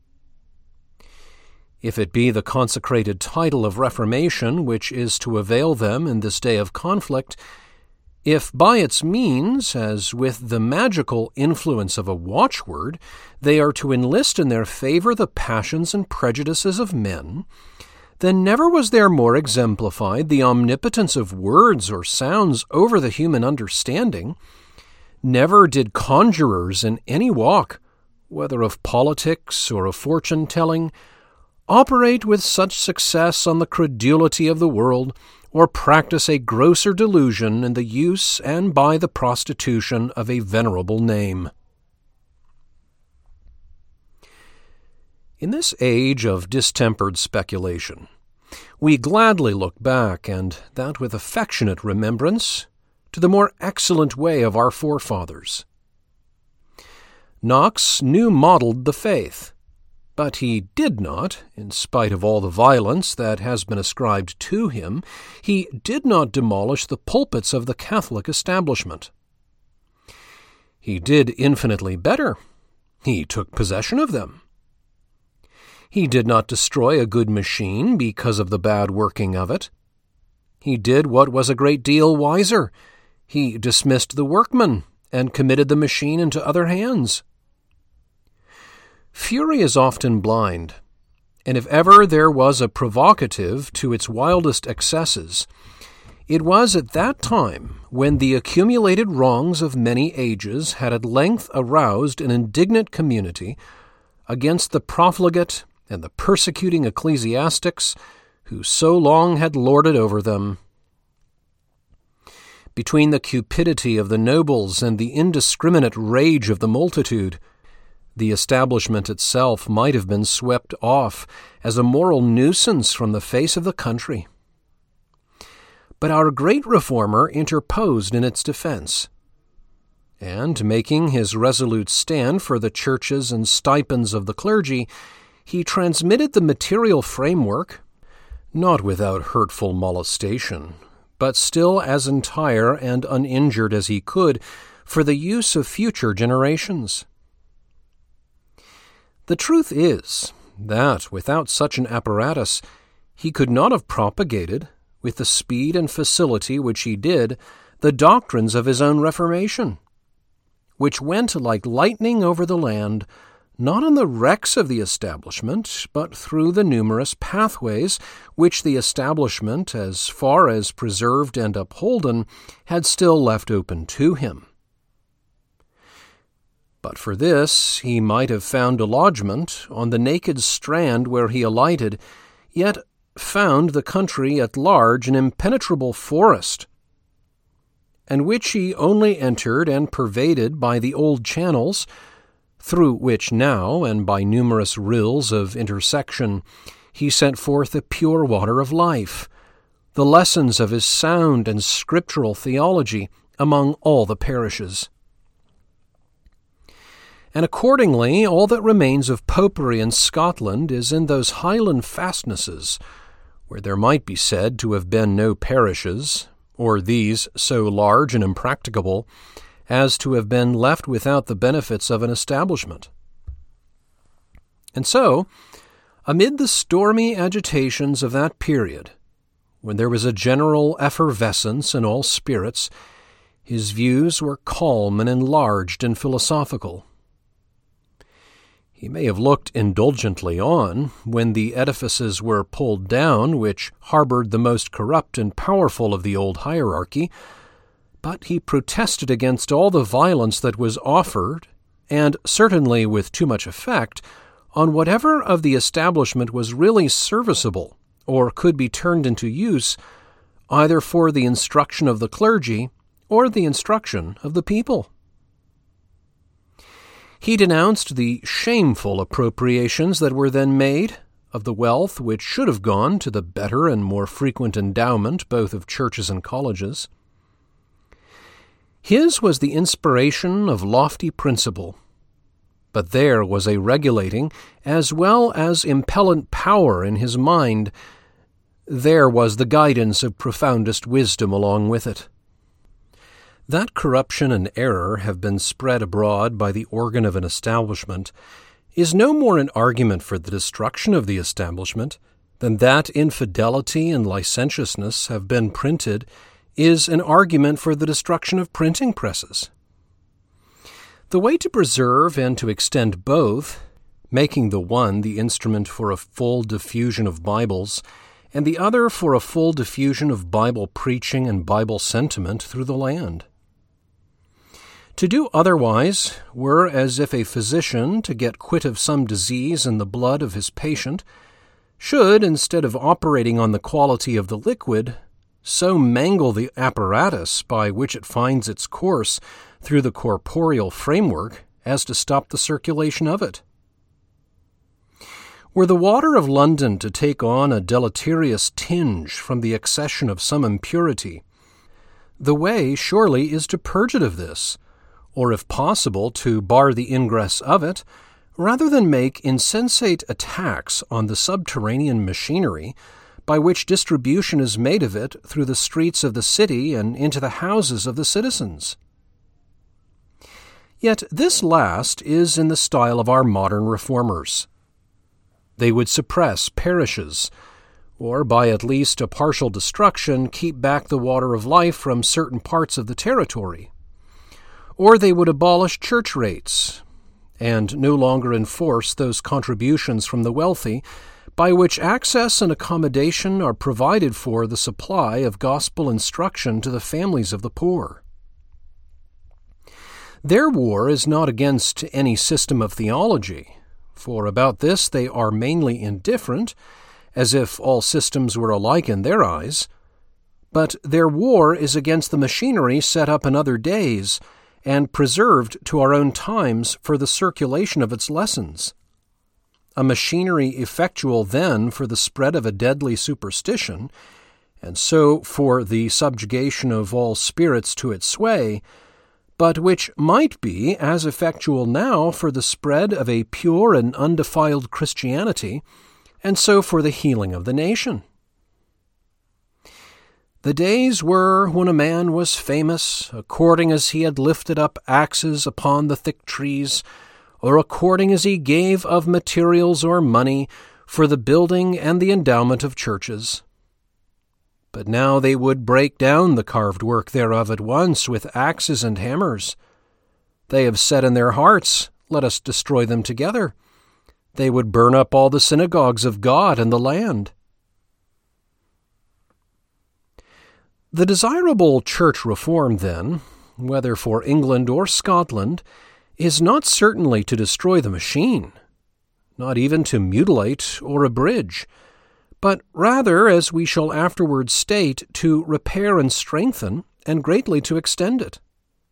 If it be the consecrated title of Reformation which is to avail them in this day of conflict, if by its means, as with the magical influence of a watchword, they are to enlist in their favor the passions and prejudices of men, then never was there more exemplified the omnipotence of words or sounds over the human understanding. Never did conjurers in any walk, whether of politics or of fortune-telling, operate with such success on the credulity of the world, or practice a grosser delusion in the use and by the prostitution of a venerable name. In this age of distempered speculation, we gladly look back, and that with affectionate remembrance, to the more excellent way of our forefathers. Knox new-modelled the faith, but he did not, in spite of all the violence that has been ascribed to him, he did not demolish the pulpits of the Catholic establishment. He did infinitely better. He took possession of them. He did not destroy a good machine because of the bad working of it. He did what was a great deal wiser. He dismissed the workman and committed the machine into other hands. Fury is often blind, and if ever there was a provocative to its wildest excesses, it was at that time when the accumulated wrongs of many ages had at length aroused an indignant community against the profligate and the persecuting ecclesiastics who so long had lorded over them. Between the cupidity of the nobles and the indiscriminate rage of the multitude, the establishment itself might have been swept off as a moral nuisance from the face of the country. But our great reformer interposed in its defense, and, making his resolute stand for the churches and stipends of the clergy, he transmitted the material framework, not without hurtful molestation, but still as entire and uninjured as he could, for the use of future generations. The truth is that, without such an apparatus, he could not have propagated, with the speed and facility which he did, the doctrines of his own Reformation, which went like lightning over the land, not on the wrecks of the establishment, but through the numerous pathways which the establishment, as far as preserved and upholden, had still left open to him. But for this he might have found a lodgment on the naked strand where he alighted, yet found the country at large an impenetrable forest, and which he only entered and pervaded by the old channels, through which now, and by numerous rills of intersection, he sent forth the pure water of life, the lessons of his sound and scriptural theology among all the parishes. And accordingly, all that remains of popery in Scotland is in those Highland fastnesses, where there might be said to have been no parishes, or these so large and impracticable as to have been left without the benefits of an establishment. And so, amid the stormy agitations of that period, when there was a general effervescence in all spirits, his views were calm and enlarged and philosophical. He may have looked indulgently on when the edifices were pulled down which harbored the most corrupt and powerful of the old hierarchy, but he protested against all the violence that was offered, and certainly with too much effect, on whatever of the establishment was really serviceable or could be turned into use, either for the instruction of the clergy or the instruction of the people. He denounced the shameful appropriations that were then made of the wealth which should have gone to the better and more frequent endowment both of churches and colleges. His was the inspiration of lofty principle, but there was a regulating as well as impellent power in his mind. There was the guidance of profoundest wisdom along with it. That corruption and error have been spread abroad by the organ of an establishment is no more an argument for the destruction of the establishment than that infidelity and licentiousness have been printed is an argument for the destruction of printing presses. The way to preserve and to extend both, making the one the instrument for a full diffusion of Bibles, and the other for a full diffusion of Bible preaching and Bible sentiment through the land. To do otherwise were as if a physician, to get quit of some disease in the blood of his patient, should, instead of operating on the quality of the liquid, so mangle the apparatus by which it finds its course through the corporeal framework as to stop the circulation of it. Were the water of London to take on a deleterious tinge from the accession of some impurity, the way surely is to purge it of this, or if possible to bar the ingress of it, rather than make insensate attacks on the subterranean machinery by which distribution is made of it through the streets of the city and into the houses of the citizens. Yet this last is in the style of our modern reformers. They would suppress parishes, or by at least a partial destruction keep back the water of life from certain parts of the territory. Or they would abolish church rates, and no longer enforce those contributions from the wealthy by which access and accommodation are provided for the supply of gospel instruction to the families of the poor. Their war is not against any system of theology, for about this they are mainly indifferent, as if all systems were alike in their eyes, but their war is against the machinery set up in other days and preserved to our own times for the circulation of its lessons. A machinery effectual then for the spread of a deadly superstition, and so for the subjugation of all spirits to its sway, but which might be as effectual now for the spread of a pure and undefiled Christianity, and so for the healing of the nation. The days were when a man was famous, according as he had lifted up axes upon the thick trees, or according as he gave of materials or money for the building and the endowment of churches. But now they would break down the carved work thereof at once with axes and hammers. They have said in their hearts, Let us destroy them together. They would burn up all the synagogues of God and the land. The desirable church reform, then, whether for England or Scotland, is not certainly to destroy the machine, not even to mutilate or abridge, but rather, as we shall afterwards state, to repair and strengthen, and greatly to extend it.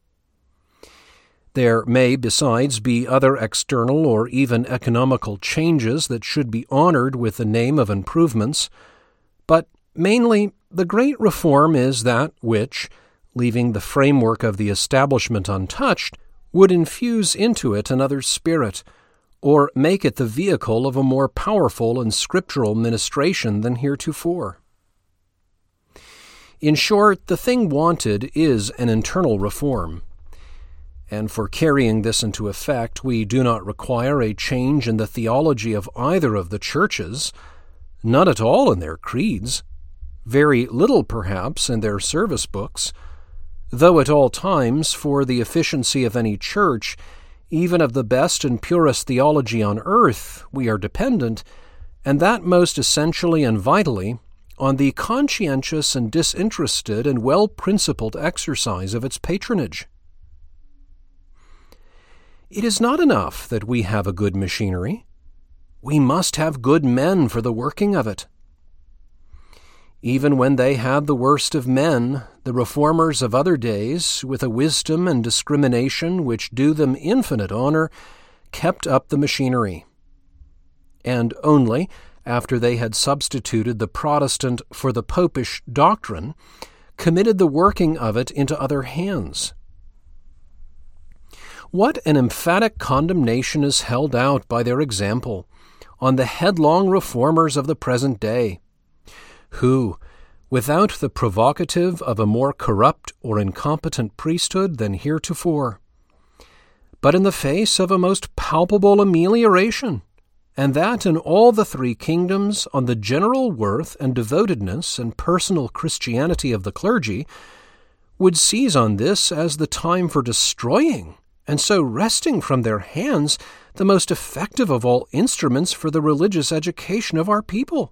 There may, besides, be other external or even economical changes that should be honored with the name of improvements, but mainly the great reform is that which, leaving the framework of the establishment untouched, would infuse into it another spirit, or make it the vehicle of a more powerful and scriptural ministration than heretofore. In short, the thing wanted is an internal reform, and for carrying this into effect we do not require a change in the theology of either of the churches, none at all in their creeds, very little perhaps in their service books, though at all times for the efficiency of any church, even of the best and purest theology on earth, we are dependent, and that most essentially and vitally, on the conscientious and disinterested and well-principled exercise of its patronage. It is not enough that we have a good machinery. We must have good men for the working of it. Even when they had the worst of men, the reformers of other days, with a wisdom and discrimination which do them infinite honor, kept up the machinery. And only after they had substituted the Protestant for the Popish doctrine, committed the working of it into other hands. What an emphatic condemnation is held out by their example on the headlong reformers of the present day, who, without the provocative of a more corrupt or incompetent priesthood than heretofore, but in the face of a most palpable amelioration, and that in all the three kingdoms, on the general worth and devotedness and personal Christianity of the clergy, would seize on this as the time for destroying, and so wresting from their hands the most effective of all instruments for the religious education of our people.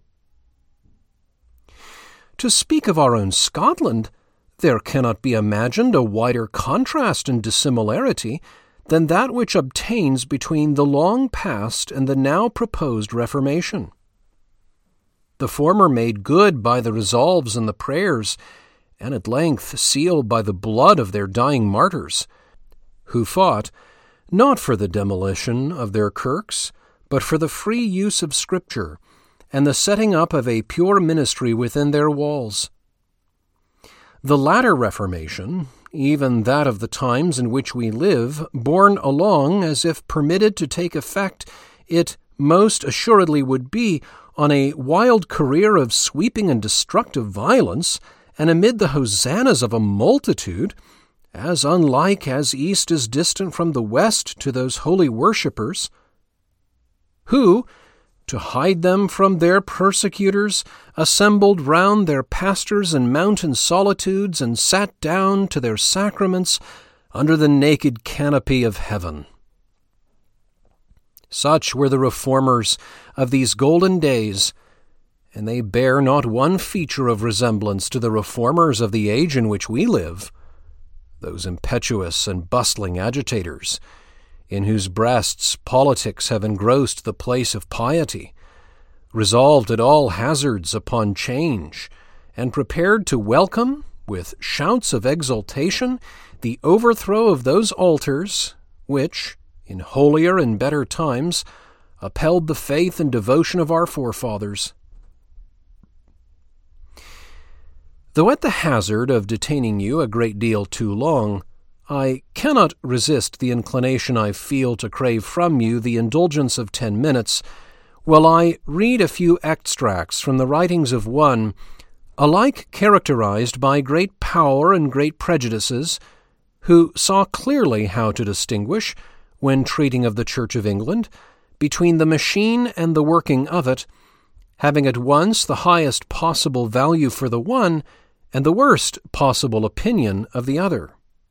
To speak of our own Scotland, there cannot be imagined a wider contrast and dissimilarity than that which obtains between the long past and the now proposed Reformation. The former made good by the resolves and the prayers, and at length sealed by the blood of their dying martyrs, who fought, not for the demolition of their kirks, but for the free use of Scripture, and the setting up of a pure ministry within their walls. The latter Reformation, even that of the times in which we live, borne along as if permitted to take effect, it most assuredly would be on a wild career of sweeping and destructive violence, and amid the hosannas of a multitude, as unlike as east is distant from the west to those holy worshippers, who, to hide them from their persecutors, assembled round their pastors in mountain solitudes and sat down to their sacraments under the naked canopy of heaven. Such were the reformers of these golden days, and they bear not one feature of resemblance to the reformers of the age in which we live, those impetuous and bustling agitators, in whose breasts politics have engrossed the place of piety, resolved at all hazards upon change, and prepared to welcome, with shouts of exultation, the overthrow of those altars which, in holier and better times, upheld the faith and devotion of our forefathers. Though at the hazard of detaining you a great deal too long, I cannot resist the inclination I feel to crave from you the indulgence of 10 minutes, while I read a few extracts from the writings of one, alike characterized by great power and great prejudices, who saw clearly how to distinguish, when treating of the Church of England, between the machine and the working of it, having at once the highest possible value for the one and the worst possible opinion of the other.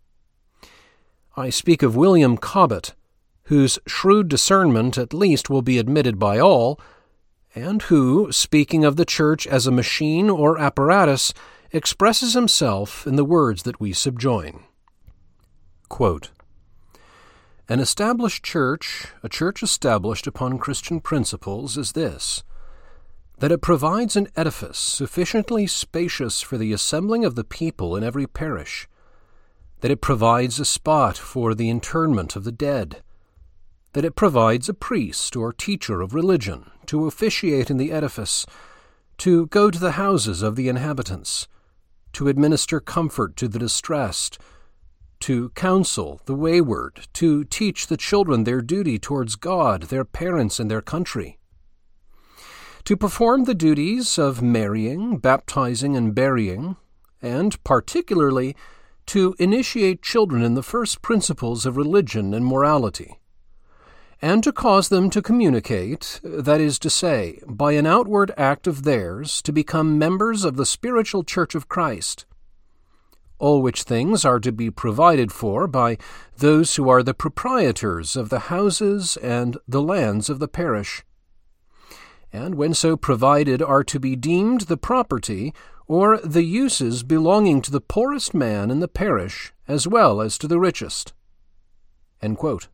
I speak of William Cobbett, whose shrewd discernment at least will be admitted by all, and who, speaking of the Church as a machine or apparatus, expresses himself in the words that we subjoin. Quote, "An established church, a church established upon Christian principles, is this, that it provides an edifice sufficiently spacious for the assembling of the people in every parish, that it provides a spot for the interment of the dead, that it provides a priest or teacher of religion to officiate in the edifice, to go to the houses of the inhabitants, to administer comfort to the distressed, to counsel the wayward, to teach the children their duty towards God, their parents, and their country, to perform the duties of marrying, baptizing, and burying, and particularly to initiate children in the first principles of religion and morality, and to cause them to communicate, that is to say, by an outward act of theirs, to become members of the spiritual Church of Christ. All which things are to be provided for by those who are the proprietors of the houses and the lands of the parish, and when so provided are to be deemed the property or the uses belonging to the poorest man in the parish as well as to the richest." End quote.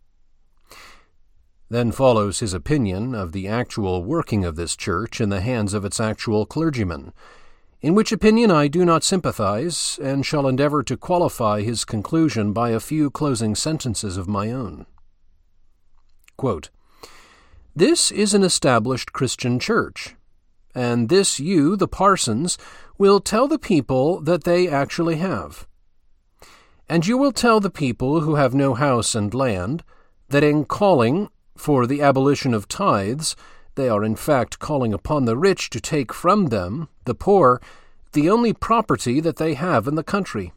Then follows his opinion of the actual working of this church in the hands of its actual clergymen, in which opinion I do not sympathize, and shall endeavor to qualify his conclusion by a few closing sentences of my own. Quote, "This is an established Christian church, and this you, the parsons, will tell the people that they actually have. And you will tell the people who have no house and land that in calling for the abolition of tithes, they are in fact calling upon the rich to take from them, the poor, the only property that they have in the country.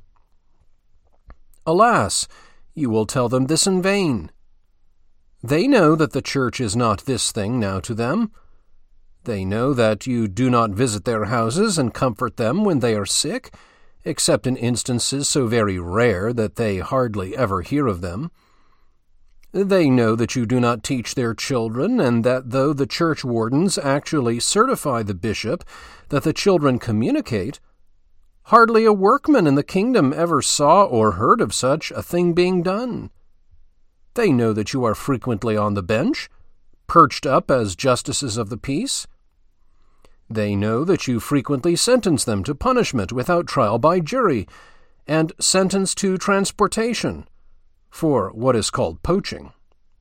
Alas, you will tell them this in vain. They know that the church is not this thing now to them. They know that you do not visit their houses and comfort them when they are sick, except in instances so very rare that they hardly ever hear of them. They know that you do not teach their children, and that though the church wardens actually certify the bishop that the children communicate, hardly a workman in the kingdom ever saw or heard of such a thing being done. They know that you are frequently on the bench, perched up as justices of the peace. They know that you frequently sentence them to punishment without trial by jury, and sentence to transportation, for what is called poaching.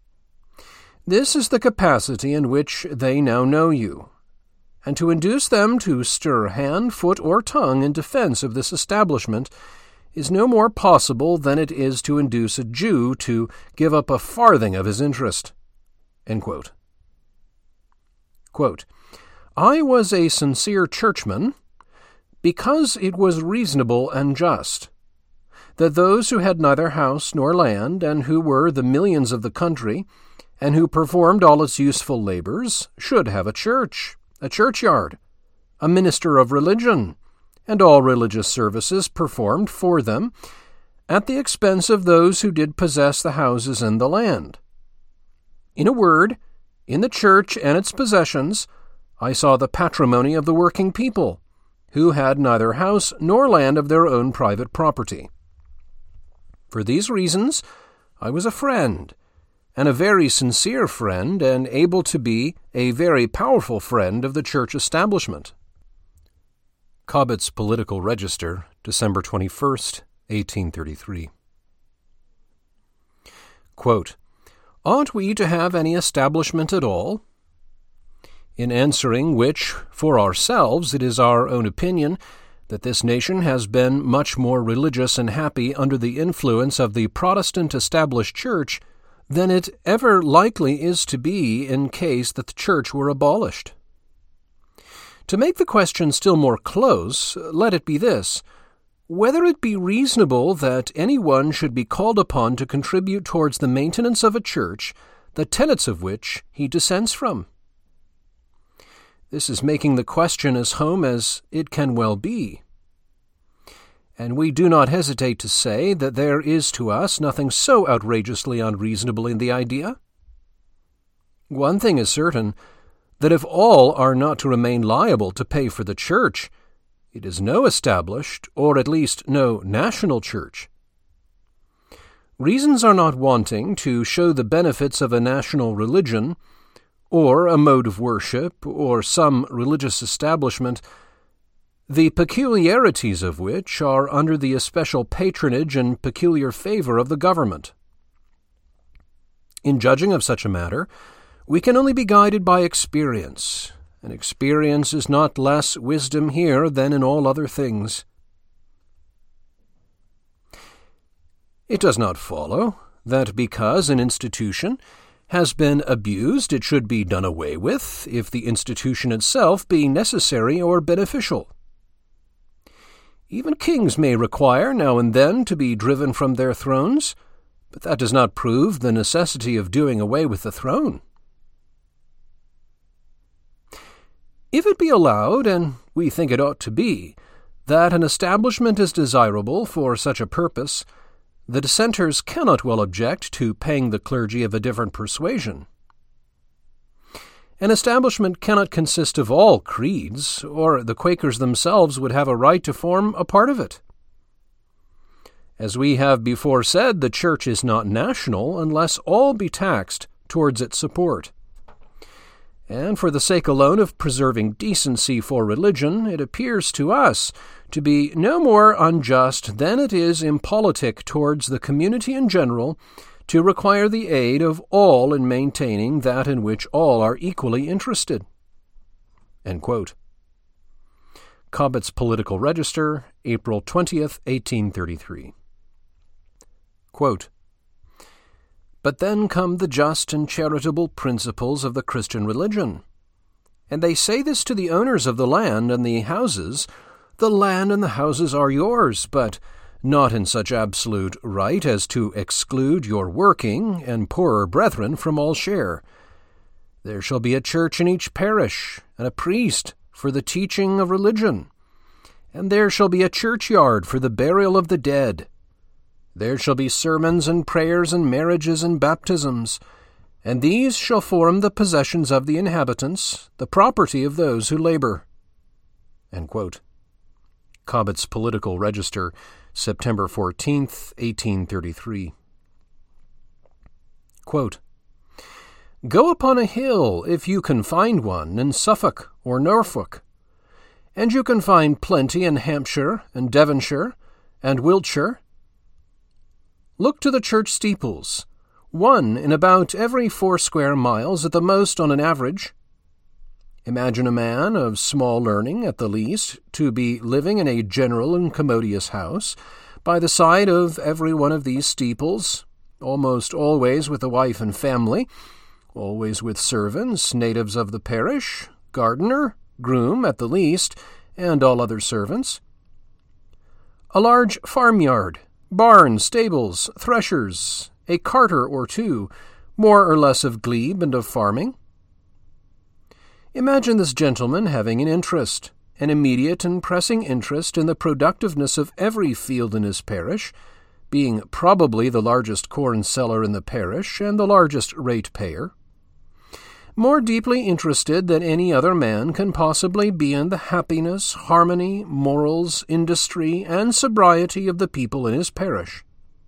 This is the capacity in which they now know you, and to induce them to stir hand, foot, or tongue in defense of this establishment is no more possible than it is to induce a Jew to give up a farthing of his interest." End quote. Quote, "I was a sincere churchman because it was reasonable and just that those who had neither house nor land, and who were the millions of the country, and who performed all its useful labors, should have a church, a churchyard, a minister of religion, and all religious services performed for them, at the expense of those who did possess the houses and the land. In a word, in the church and its possessions, I saw the patrimony of the working people, who had neither house nor land of their own private property. For these reasons, I was a friend, and a very sincere friend, and able to be a very powerful friend of the church establishment." Cobbett's Political Register, December 21st, 1833. Quote, "Ought we to have any establishment at all? In answering which, for ourselves, it is our own opinion that this nation has been much more religious and happy under the influence of the Protestant established church than it ever likely is to be in case that the church were abolished. To make the question still more close, let it be this: whether it be reasonable that any one should be called upon to contribute towards the maintenance of a church, the tenets of which he dissents from. This is making the question as home as it can well be. And we do not hesitate to say that there is to us nothing so outrageously unreasonable in the idea. One thing is certain, that if all are not to remain liable to pay for the church, it is no established, or at least no national church. Reasons are not wanting to show the benefits of a national religion, or a mode of worship, or some religious establishment, the peculiarities of which are under the especial patronage and peculiar favor of the government. In judging of such a matter, we can only be guided by experience, and experience is not less wisdom here than in all other things. It does not follow that because an institution has been abused, it should be done away with, if the institution itself be necessary or beneficial. Even kings may require now and then to be driven from their thrones, but that does not prove the necessity of doing away with the throne. If it be allowed, and we think it ought to be, that an establishment is desirable for such a purpose, the dissenters cannot well object to paying the clergy of a different persuasion. An establishment cannot consist of all creeds, or the Quakers themselves would have a right to form a part of it. As we have before said, the Church is not national unless all be taxed towards its support. And for the sake alone of preserving decency for religion, it appears to us to be no more unjust than it is impolitic towards the community in general to require the aid of all in maintaining that in which all are equally interested." End quote. Cobbett's Political Register, April 20th, 1833. Quote, "But then come the just and charitable principles of the Christian religion. And they say this to the owners of the land and the houses: the land and the houses are yours, but not in such absolute right as to exclude your working and poorer brethren from all share. There shall be a church in each parish, and a priest for the teaching of religion. And there shall be a churchyard for the burial of the dead. There shall be sermons and prayers and marriages and baptisms, and these shall form the possessions of the inhabitants, the property of those who labor." End quote. Cobbett's Political Register, September 14th, 1833. Quote, "Go upon a hill, if you can find one, in Suffolk or Norfolk, and you can find plenty in Hampshire and Devonshire and Wiltshire. Look to the church steeples, one in about every 4 square miles at the most on an average. Imagine a man of small learning at the least to be living in a general and commodious house by the side of every one of these steeples, almost always with a wife and family, always with servants, natives of the parish, gardener, groom at the least, and all other servants. A large farmyard, barns, stables, threshers, a carter or two, more or less of glebe and of farming. Imagine this gentleman having an interest, an immediate and pressing interest in the productiveness of every field in his parish, being probably the largest corn seller in the parish and the largest rate-payer. More deeply interested than any other man can possibly be in the happiness, harmony, morals, industry, and sobriety of the people in his parish.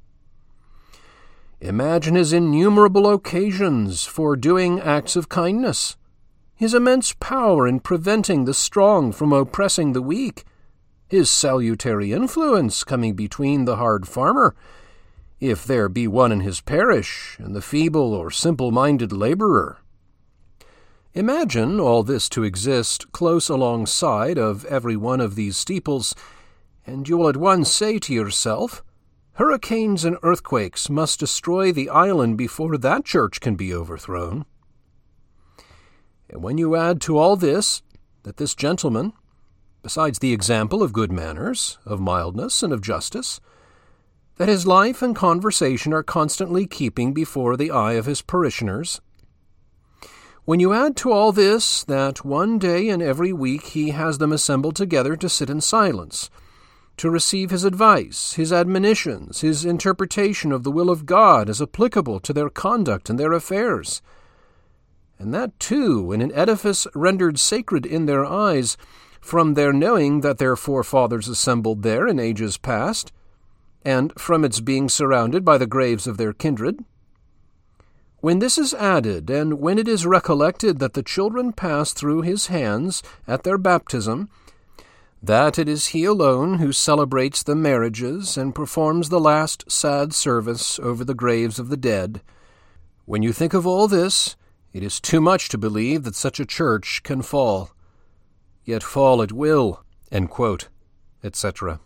Imagine his innumerable occasions for doing acts of kindness, his immense power in preventing the strong from oppressing the weak, his salutary influence coming between the hard farmer, if there be one in his parish, and the feeble or simple-minded laborer. Imagine all this to exist close alongside of every one of these steeples, and you will at once say to yourself, hurricanes and earthquakes must destroy the island before that church can be overthrown. And when you add to all this that this gentleman, besides the example of good manners, of mildness, and of justice, that his life and conversation are constantly keeping before the eye of his parishioners. When you add to all this that one day in every week he has them assembled together to sit in silence, to receive his advice, his admonitions, his interpretation of the will of God as applicable to their conduct and their affairs, and that, too, in an edifice rendered sacred in their eyes from their knowing that their forefathers assembled there in ages past, and from its being surrounded by the graves of their kindred. When this is added, and when it is recollected that the children pass through his hands at their baptism, that it is he alone who celebrates the marriages and performs the last sad service over the graves of the dead, when you think of all this, it is too much to believe that such a church can fall. Yet fall it will, etc.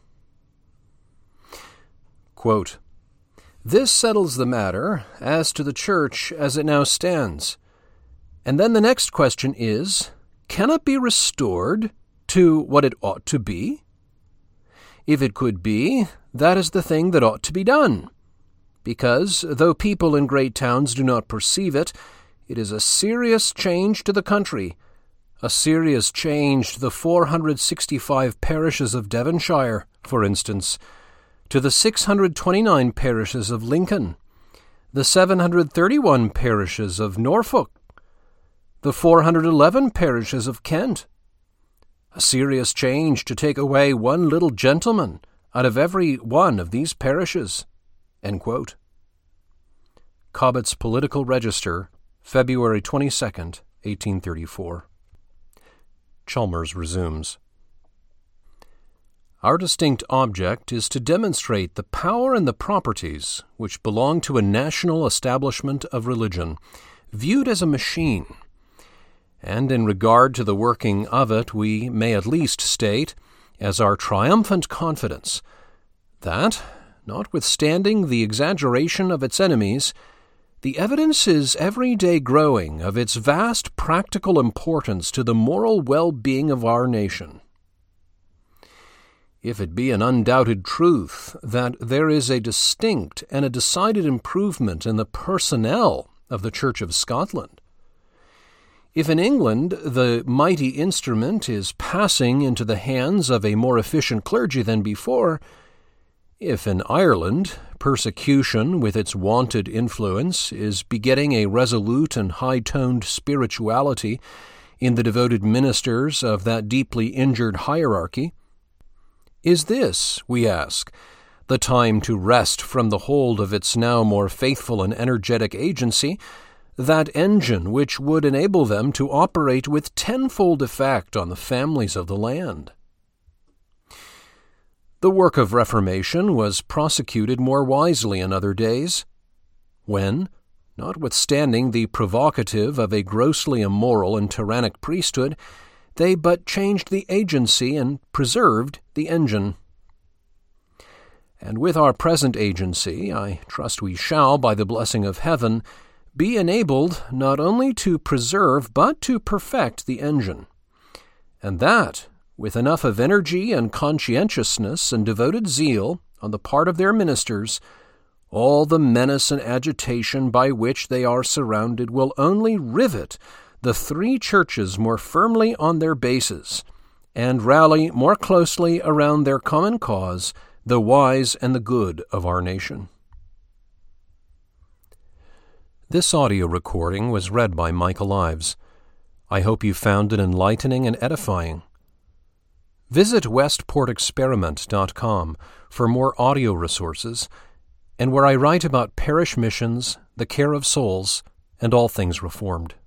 Quote, "This settles the matter as to the church as it now stands. And then the next question is, can it be restored to what it ought to be? If it could be, that is the thing that ought to be done. Because, though people in great towns do not perceive it, it is a serious change to the country, a serious change to the 465 parishes of Devonshire, for instance, to the 629 parishes of Lincoln, the 731 parishes of Norfolk, the 411 parishes of Kent. A serious change to take away one little gentleman out of every one of these parishes." End quote. Cobbett's Political Register, February 22, 1834. Chalmers resumes. Our distinct object is to demonstrate the power and the properties which belong to a national establishment of religion, viewed as a machine. And in regard to the working of it, we may at least state, as our triumphant confidence, that, notwithstanding the exaggeration of its enemies, the evidence is every day growing of its vast practical importance to the moral well-being of our nation. If it be an undoubted truth that there is a distinct and a decided improvement in the personnel of the Church of Scotland, if in England the mighty instrument is passing into the hands of a more efficient clergy than before, if in Ireland persecution with its wonted influence is begetting a resolute and high-toned spirituality in the devoted ministers of that deeply injured hierarchy, is this, we ask, the time to wrest from the hold of its now more faithful and energetic agency that engine which would enable them to operate with tenfold effect on the families of the land? The work of Reformation was prosecuted more wisely in other days, when, notwithstanding the provocative of a grossly immoral and tyrannic priesthood, they but changed the agency and preserved the engine. And with our present agency, I trust we shall, by the blessing of heaven, be enabled not only to preserve but to perfect the engine, and that, with enough of energy and conscientiousness and devoted zeal on the part of their ministers, all the menace and agitation by which they are surrounded will only rivet the three churches more firmly on their bases, and rally more closely around their common cause, the wise and the good of our nation. This audio recording was read by Michael Ives. I hope you found it enlightening and edifying. Visit westportexperiment.com for more audio resources, and where I write about parish missions, the care of souls, and all things Reformed.